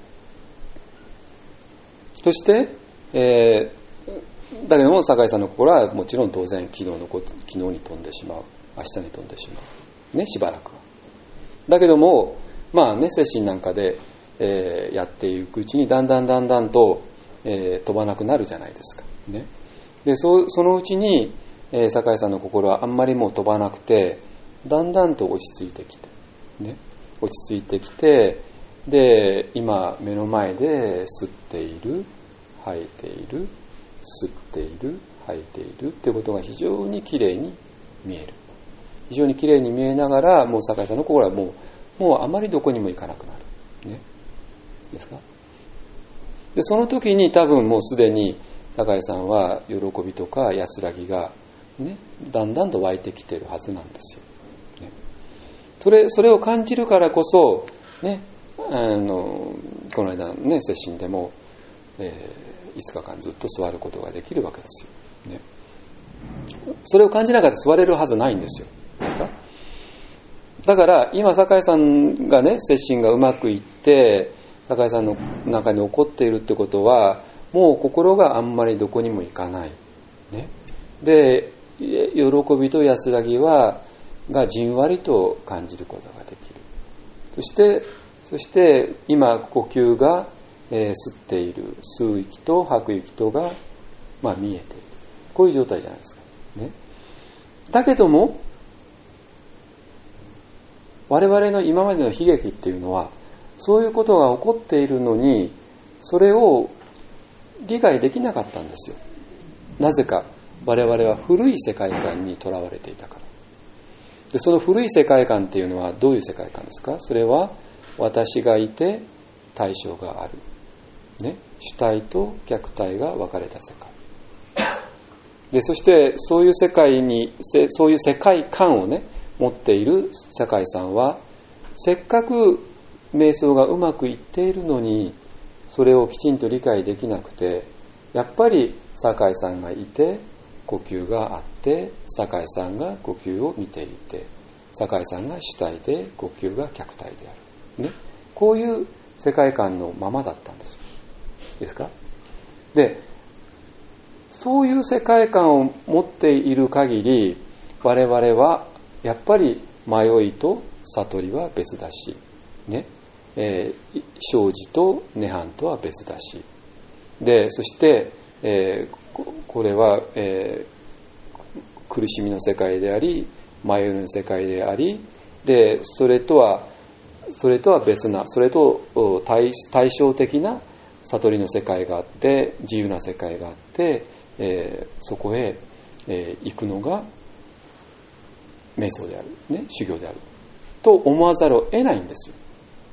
そして、えー、だけども酒井さんの心はもちろん当然昨日のこと昨日に飛んでしまう、明日に飛んでしまうね、しばらくは。だけどもまあね、精神なんかで、えー、やっていくうちにだんだんだんだんと、えー、飛ばなくなるじゃないですかね。で そ, そのうちに、えー、酒井さんの心はあんまりもう飛ばなくて、だんだんと落ち着いてきて、ね、落ち着いてきて、で今目の前で吸っている吐いている吸っている吐いているっていうことが非常にきれいに見える。非常にきれいに見えながら、もう酒井さんの心はもうもうあまりどこにも行かなくなる、ね、ですか。でその時に多分もうすでに酒井さんは喜びとか安らぎが、ね、だんだんと湧いてきているはずなんですよ、ね、それ、それを感じるからこそ、ね、あのこの間の、ね、セッションでも、えー、いつかかんずっと座ることができるわけですよ、ね、それを感じながら座れるはずないんですよ。ですか。だから今酒井さんがね、セッションがうまくいって酒井さんの中に起こっているってことは、もう心があんまりどこにも行かない、ね、で喜びと安らぎはがじんわりと感じることができる。そしてそして今呼吸が、えー、吸っている吸う息と吐く息とが、まあ、見えている。こういう状態じゃないですか、ね、だけども我々の今までの悲劇っていうのはそういうことが起こっているのにそれを理解できなかったんですよ。なぜか我々は古い世界観にとらわれていたから。でその古い世界観っていうのはどういう世界観ですか。それは私がいて対象がある、ね、主体と客体が分かれた世界で、そしてそういう世界にそういう世界観をね持っている酒井さんは、せっかく瞑想がうまくいっているのにそれをきちんと理解できなくて、やっぱり酒井さんがいて呼吸があって酒井さんが呼吸を見ていて酒井さんが主体で呼吸が客体である、ね、こういう世界観のままだったんですよ。ですか。でそういう世界観を持っている限り我々はやっぱり迷いと悟りは別だし、ねえー、生じと涅槃とは別だし、でそして、えー、これは、えー、苦しみの世界であり迷いの世界であり、でそれとはそれとは別な、それと 対, 対照的な悟りの世界があって自由な世界があって、えー、そこへ、えー、行くのが瞑想である、ね、修行であると思わざるを得ないんですよ。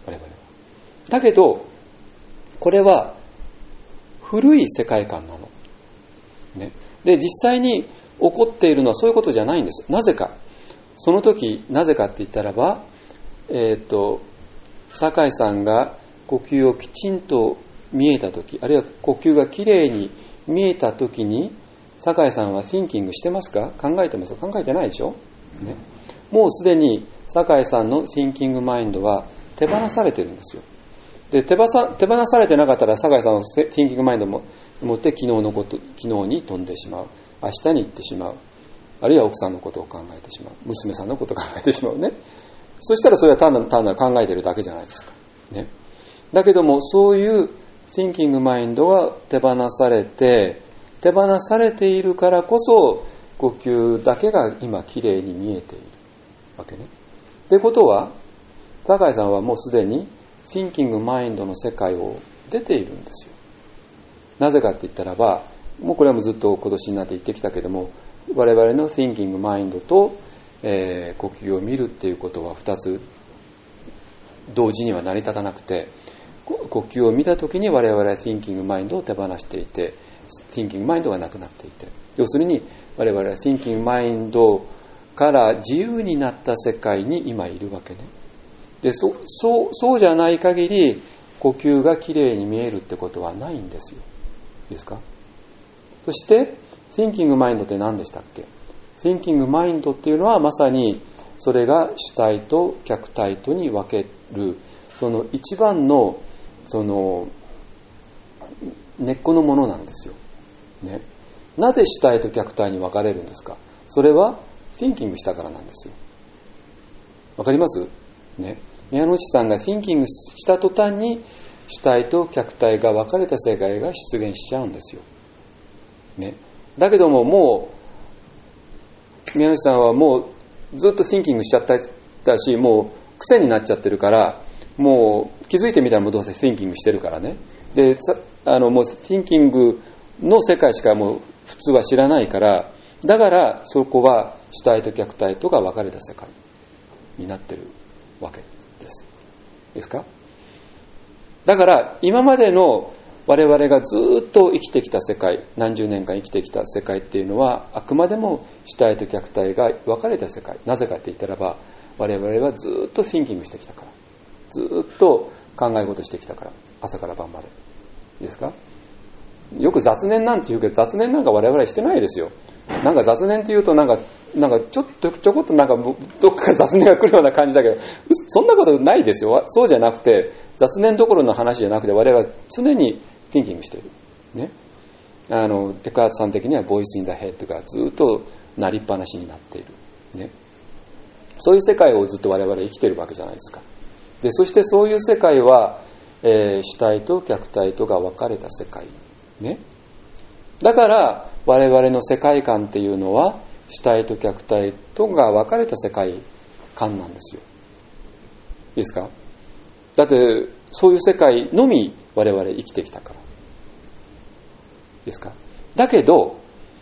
我々は。だけどこれは古い世界観なの、ね、で実際に起こっているのはそういうことじゃないんです。なぜか、その時なぜかって言ったらば、えっと酒井さんが呼吸をきちんと見えた時、あるいは呼吸がきれいに見えた時に、酒井さんは thinking してますか？考えてますか？考えてないでしょ、ね、もうすでに酒井さんの thinking マインドは手放されてるんですよ。で 手放さ、手放されてなかったら酒井さんの thinking マインドも持って昨日のこと、昨日に飛んでしまう、明日に行ってしまう、あるいは奥さんのことを考えてしまう、娘さんのことを考えてしまうね。そしたらそれは単なる単なる考えてるだけじゃないですか、ね、だけどもそういう thinking マインドが手放されて手放されているからこそ呼吸だけが今きれいに見えているわけね。ってことは酒井さんはもうすでに thinking マインドの世界を出ているんですよ。なぜかって言ったらば、もうこれはもうずっと今年になって言ってきたけども、我々の thinking マインドとえー、呼吸を見るっていうことはふたつ同時には成り立たなくて、呼吸を見たときに我々は thinking マインドを手放していて thinking マインドがなくなっていて、要するに我々は thinking マインドから自由になった世界に今いるわけね。で そ, そうそうじゃない限り呼吸がきれいに見えるってことはないんですよ。いいですか。そして thinking マインドって何でしたっけ。Thinking マインドっていうのはまさにそれが主体と客体とに分けるその一番のその根っこのものなんですよ、ね、なぜ主体と客体に分かれるんですか。それは Thinking したからなんですよ。わかります、ね、宮之内さんが Thinking した途端に主体と客体が分かれた世界が出現しちゃうんですよ、ね、だけどももう宮内さんはもうずっと thinking しちゃったし、もう癖になっちゃってるから、もう気づいてみたらもうどうせ thinking してるからね。で、あのもう thinking の世界しかもう普通は知らないから、だからそこは主体と客体とが分かれた世界になってるわけです。ですか？だから今までの我々がずっと生きてきた世界、何十年間生きてきた世界っていうのはあくまでも主体と客体が分かれた世界。なぜかって言ったらば、我々はずっと thinking してきたから、ずっと考え事してきたから、朝から晩まで。いいですか？よく雑念なんて言うけど、雑念なんか我々はしてないですよ。なんか雑念って言うとなんかなんかちょっとちょこっとなんかどっか雑念が来るような感じだけど、そんなことないですよ。そうじゃなくて、雑念どころの話じゃなくて、我々は常にthinking している、ね、あのエクハートさん的にはボイスインダヘッドがずっと鳴りっぱなしになっている、ね、そういう世界をずっと我々生きているわけじゃないですか。でそしてそういう世界は、えー、主体と客体とが分かれた世界、ね、だから我々の世界観っていうのは主体と客体とが分かれた世界観なんですよ。いいですか？だってそういう世界のみ我々生きてきたからですか。だけど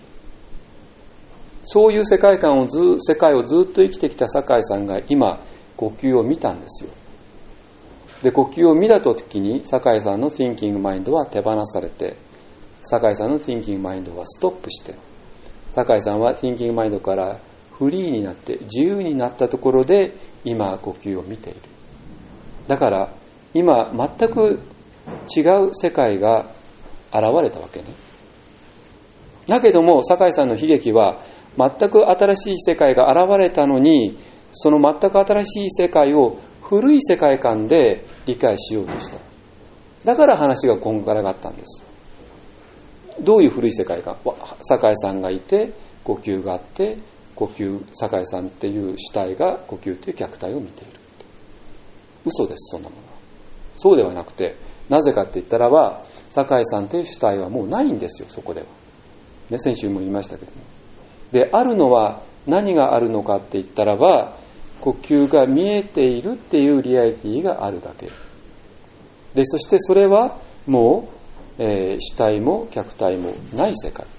そういう世界観をず世界をずっと生きてきた酒井さんが今呼吸を見たんですよ。で呼吸を見た時に酒井さんの thinking マインドは手放されて、酒井さんの thinking マインドはストップして、酒井さんは thinking マインドからフリーになって自由になったところで今呼吸を見ている。だから今全く違う世界が現れたわけね。だけども酒井さんの悲劇は全く新しい世界が現れたのに、その全く新しい世界を古い世界観で理解しようとした。だから話がこんがらがったんです。どういう古い世界観？酒井さんがいて呼吸があって、呼吸酒井さんっていう主体が呼吸という客体を見ている。嘘です、そんなものは。そうではなくて、なぜかって言ったらば、酒井さんという主体はもうないんですよ、そこでは、ね、先週も言いましたけども。であるのは何があるのかって言ったらば、呼吸が見えているっていうリアリティがあるだけで、そしてそれはもう、えー、主体も客体もない世界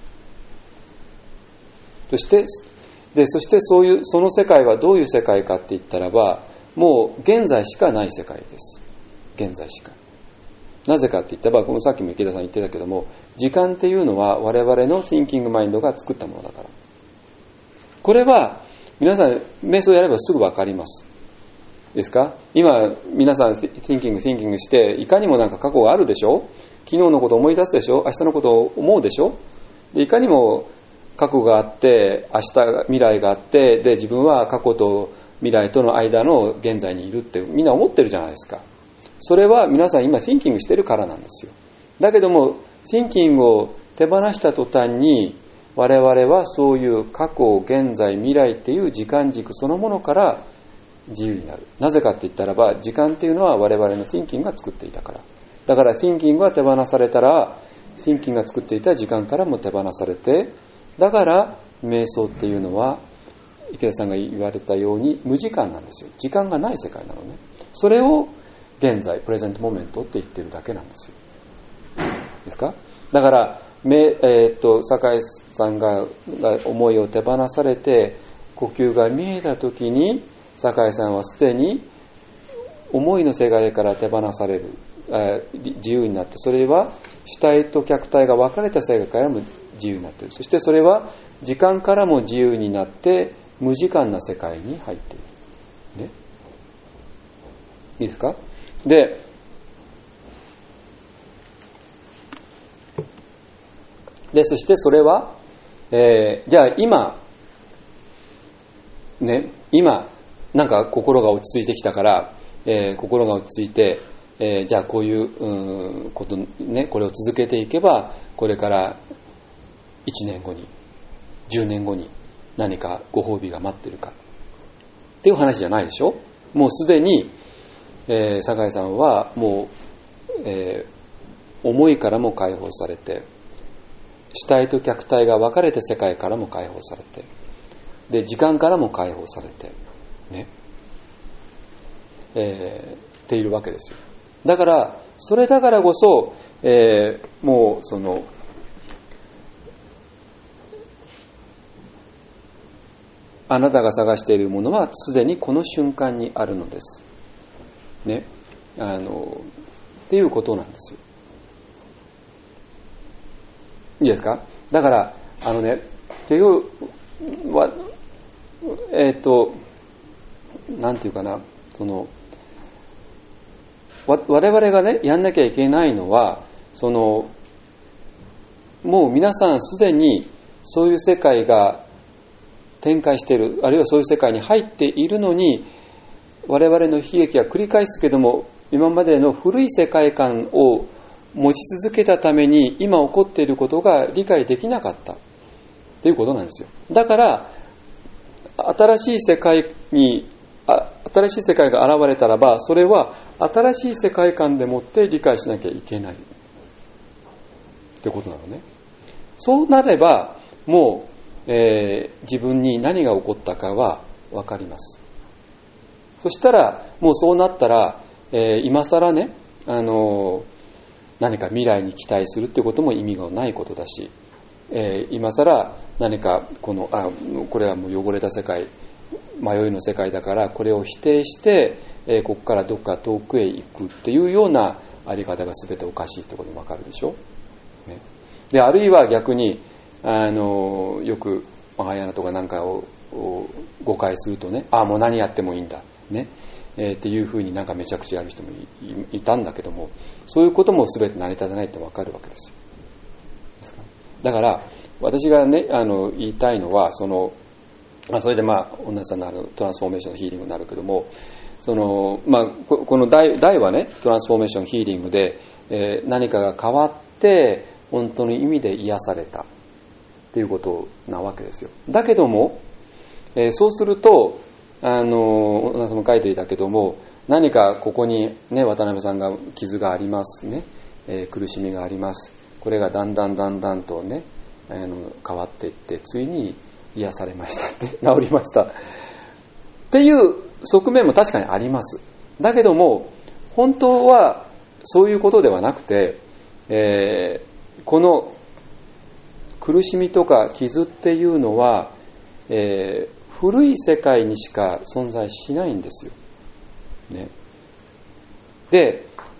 そしてでそしてそういうその世界はどういう世界かって言ったらば、もう現在しかない世界です。 現在しか。なぜかって言ったら、このさっきも池田さん言ってたけども、時間っていうのは我々の Thinking マインドが作ったものだから。これは皆さん瞑想やればすぐ分かります。ですか？今皆さん Thinking Thinking していかにもなんか過去があるでしょ？昨日のことを思い出すでしょ？明日のことを思うでしょ？でいかにも過去があって明日未来があってで自分は過去と未来との間の現在にいるってみんな思ってるじゃないですか。それは皆さん今 Thinking してるからなんですよ。だけども Thinking を手放した途端に我々はそういう過去、現在、未来っていう時間軸そのものから自由になる。なぜかって言ったらば、時間っていうのは我々の Thinking が作っていたから。だから Thinking が手放されたら Thinking が作っていた時間からも手放されて、だから瞑想っていうのは池田さんが言われたように無時間なんですよ。時間がない世界なのね。それを現在、プレゼントモメントって言ってるだけなんですよ。ですか？だから、めえー、っと酒井さんが思いを手放されて呼吸が見えたときに、酒井さんはすでに思いの世界から手放される、えー、自由になって、それは主体と客体が分かれた世界からも自由になっている。そしてそれは時間からも自由になって無時間な世界に入っている。ね、いいですか？で、でそしてそれは、えー、じゃあ今ね、今なんか心が落ち着いてきたから、えー、心が落ち着いて、えー、じゃあこういう、うん、ことね、これを続けていけばこれからいちねんごにじゅうねんごに何かご褒美が待ってるかっていう話じゃないでしょ。もうすでに、えー、酒井さんはもう、えー、思いからも解放されて、主体と客体が分かれて世界からも解放されて、で時間からも解放されてね、えー、っているわけですよ。だからそれだからこそ、えー、もうそのあなたが探しているものはすでにこの瞬間にあるのですね、あのっていうことなんですよ。いいですか？だからあのね、結局はえっ、ー、となんていうかな、そのわ我々がねやんなきゃいけないのは、そのもう皆さんすでにそういう世界が展開している、あるいはそういう世界に入っているのに、我々の悲劇は繰り返すけども、今までの古い世界観を持ち続けたために今起こっていることが理解できなかったということなんですよ。だから新しい世界にあ新しい世界が現れたらば、それは新しい世界観でもって理解しなきゃいけないってことなのね。そうなればもう、えー、自分に何が起こったかは分かります。そしたらもうそうなったら、えー、今更ね、あのー、何か未来に期待するっていうことも意味がないことだし、えー、今更何かこのあこれはもう汚れた世界、迷いの世界だからこれを否定して、えー、ここからどっか遠くへ行くっていうようなあり方が全ておかしいってこともわかるでしょ、ね、であるいは逆にあのよくマハヤーナとかなんかを誤解するとね、あもう何やってもいいんだね、えー、っていうふうになんかめちゃくちゃやる人も い, いたんだけども、そういうことも全て成り立たないってわかるわけですよ。ですか？だから私がねあの言いたいのは、そのまあ、それでまあ同じさんのあるトランスフォーメーションのヒーリングになるけども、そのまあこ, この題はねトランスフォーメーションヒーリングで、えー、何かが変わって本当の意味で癒されたっていうことなわけですよ。だけども、えー、そうするとあの同じさんも書いていたけども、何かここにね渡辺さんが傷がありますね、えー、苦しみがあります。これがだんだんだんだんとねあの変わっていって、ついに癒されましたって治りましたっていう側面も確かにあります。だけども本当はそういうことではなくて、えー、この苦しみとか傷っていうのは、えー、古い世界にしか存在しないんですよ、ね、で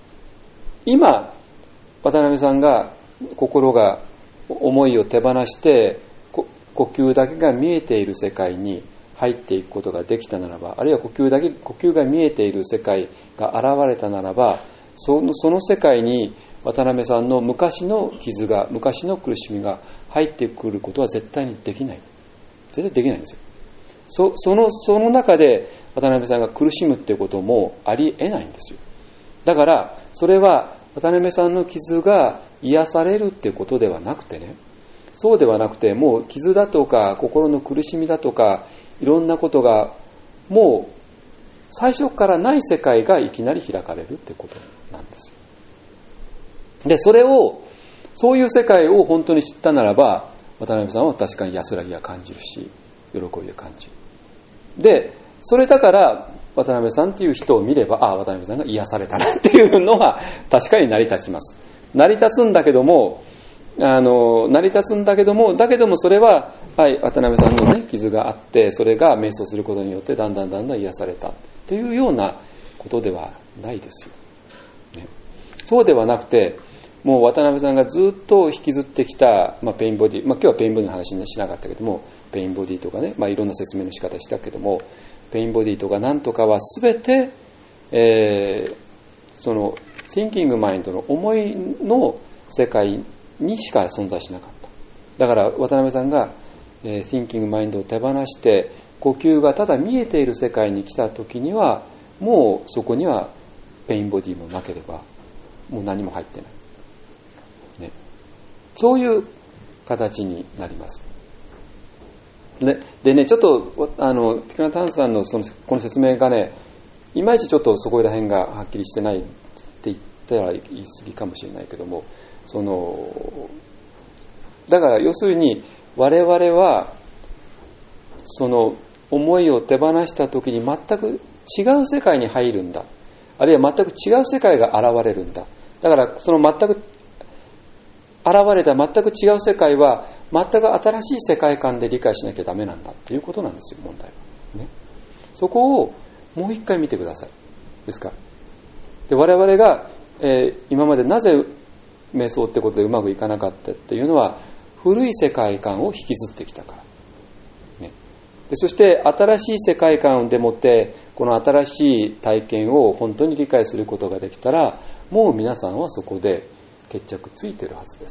今渡辺さんが心が思いを手放して呼吸だけが見えている世界に入っていくことができたならば、あるいは呼吸だけ呼吸が見えている世界が現れたならば、その、その世界に渡辺さんの昔の傷が、昔の苦しみが入ってくることは絶対にできない。絶対できないんですよ。そ, そ, のその中で渡辺さんが苦しむっていうこともありえないんですよ。だからそれは渡辺さんの傷が癒されるっていうことではなくてね、そうではなくて、もう傷だとか心の苦しみだとかいろんなことがもう最初からない世界がいきなり開かれるってことなんですよ。で、それをそういう世界を本当に知ったならば、渡辺さんは確かに安らぎが感じるし、喜びを感じる。で、それだから渡辺さんっていう人を見れば、ああ、渡辺さんが癒されたなっていうのは確かに成り立ちます。成り立つんだけども、あの成り立つんだけども、だけどもそれは、はい、渡辺さんのね傷があって、それが瞑想することによってだんだんだんだん癒されたっていうようなことではないですよ。ね、そうではなくて、もう渡辺さんがずっと引きずってきた、まあ、ペインボディ、まあ、今日はペインボディの話にしなかったけども、ペインボディとかね、まあ、いろんな説明の仕方したけども、ペインボディとかなんとかは全て、えー、その Thinking Mind の思いの世界にしか存在しなかった。だから渡辺さんが、えー、Thinking Mind を手放して呼吸がただ見えている世界に来た時には、もうそこにはペインボディもなければもう何も入ってない。ね、そういう形になります。で, でね、ちょっとあのティクナタンさん の, そのこの説明がね、いまいちちょっとそこら辺がはっきりしてないって言ったら言い過ぎかもしれないけども、そのだから要するに我々はその思いを手放した時に全く違う世界に入るんだ、あるいは全く違う世界が現れるんだ。だからその全く現れた全く違う世界は全く新しい世界観で理解しなきゃダメなんだっていうことなんですよ、問題は、ね、そこをもう一回見てください。ですか。で、我々が、えー、今までなぜ瞑想ってことでうまくいかなかったっていうのは、古い世界観を引きずってきたから、ね、でそして新しい世界観でもってこの新しい体験を本当に理解することができたら、もう皆さんはそこで決着ついてるはずです。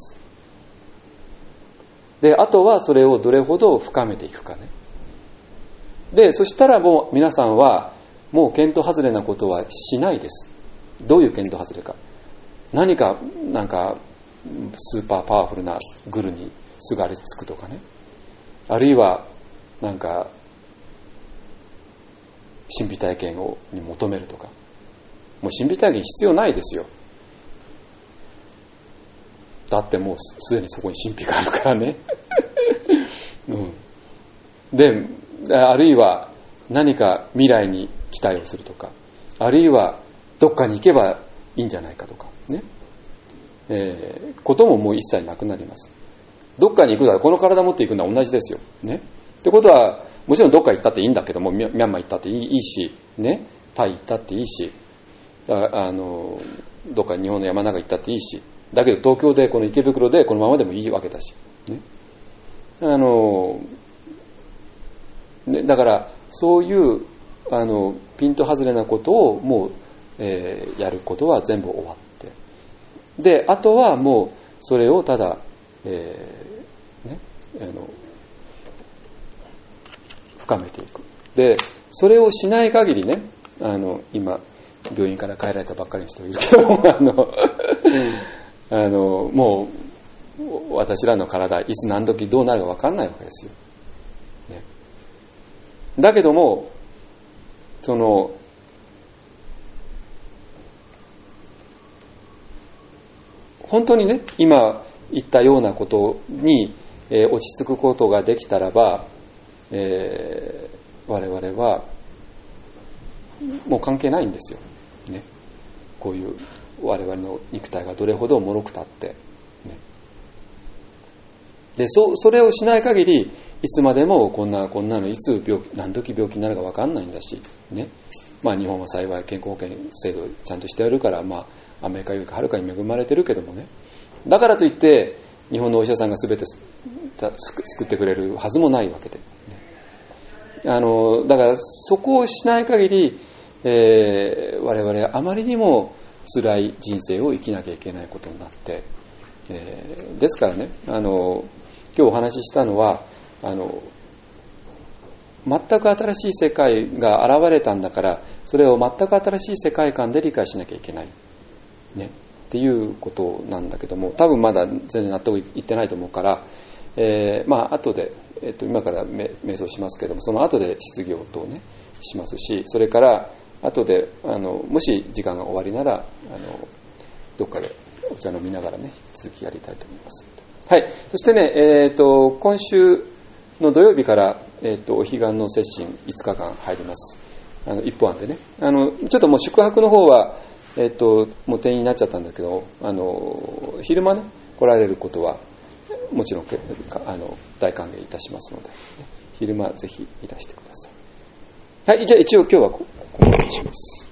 で、あとはそれをどれほど深めていくかね。で、そしたらもう皆さんはもう見当外れなことはしないです。どういう見当外れか。何かなんかスーパーパワフルなグルにすがりつくとかね。あるいはなんか神秘体験をに求めるとか。もう神秘体験必要ないですよ。だってもうすでにそこに神秘があるからね、うん、で、あるいは何か未来に期待をするとか、あるいはどっかに行けばいいんじゃないかとかね、えー、ことももう一切なくなります。どっかに行くならこの体持っていくのは同じですよ、ね、ってことはもちろんどっか行ったっていいんだけども、ミャンマー行ったっていいし、ね、タイ行ったっていいし、ああのどっか日本の山中行ったっていいし、だけど東京でこの池袋でこのままでもいいわけだし、ね、あのね、だからそういうあのピント外れなことをもう、えー、やることは全部終わって、であとはもうそれをただ、えーね、あの深めていく。でそれをしない限りね、あの今病院から帰られたばっかりの人いるけども、あのあのもう私らの体いつ何時どうなるか分かんないわけですよ、ね、だけどもその本当にね今言ったようなことに、えー、落ち着くことができたらば、えー、我々はもう関係ないんですよ、ね、こういう我々の肉体がどれほど脆くたって、ね、で そ, それをしない限りいつまでもこんなこんなのいつ病気何時病気になるか分かんないんだし、ね、まあ、日本は幸い健康保険制度ちゃんとしてやるから、まあ、 アメリカよりはるかに恵まれてるけどもね、だからといって日本のお医者さんが全て救ってくれるはずもないわけで、あのだからそこをしない限り、えー、我々はあまりにも辛い人生を生きなきゃいけないことになって、えー、ですからね、あの今日お話ししたのは、あの全く新しい世界が現れたんだから、それを全く新しい世界観で理解しなきゃいけない、ね、っていうことなんだけども、多分まだ全然納得いってないと思うから、えー、まあ後で、えっと、今から瞑想しますけども、その後で質疑応答ねしますし、それから後であのもし時間が終わりなら、あのどっかでお茶飲みながらね続きやりたいと思います。はい。そしてね、えー、と今週の土曜日から、えー、とお彼岸の接心いつかかん入ります。あの一方案でね、あのちょっともう宿泊の方は、えー、ともう定員になっちゃったんだけど、あの昼間ね来られることはもちろんあの大歓迎いたしますので、昼間ぜひいらしてください。はい。じゃあ一応今日はここまでにします。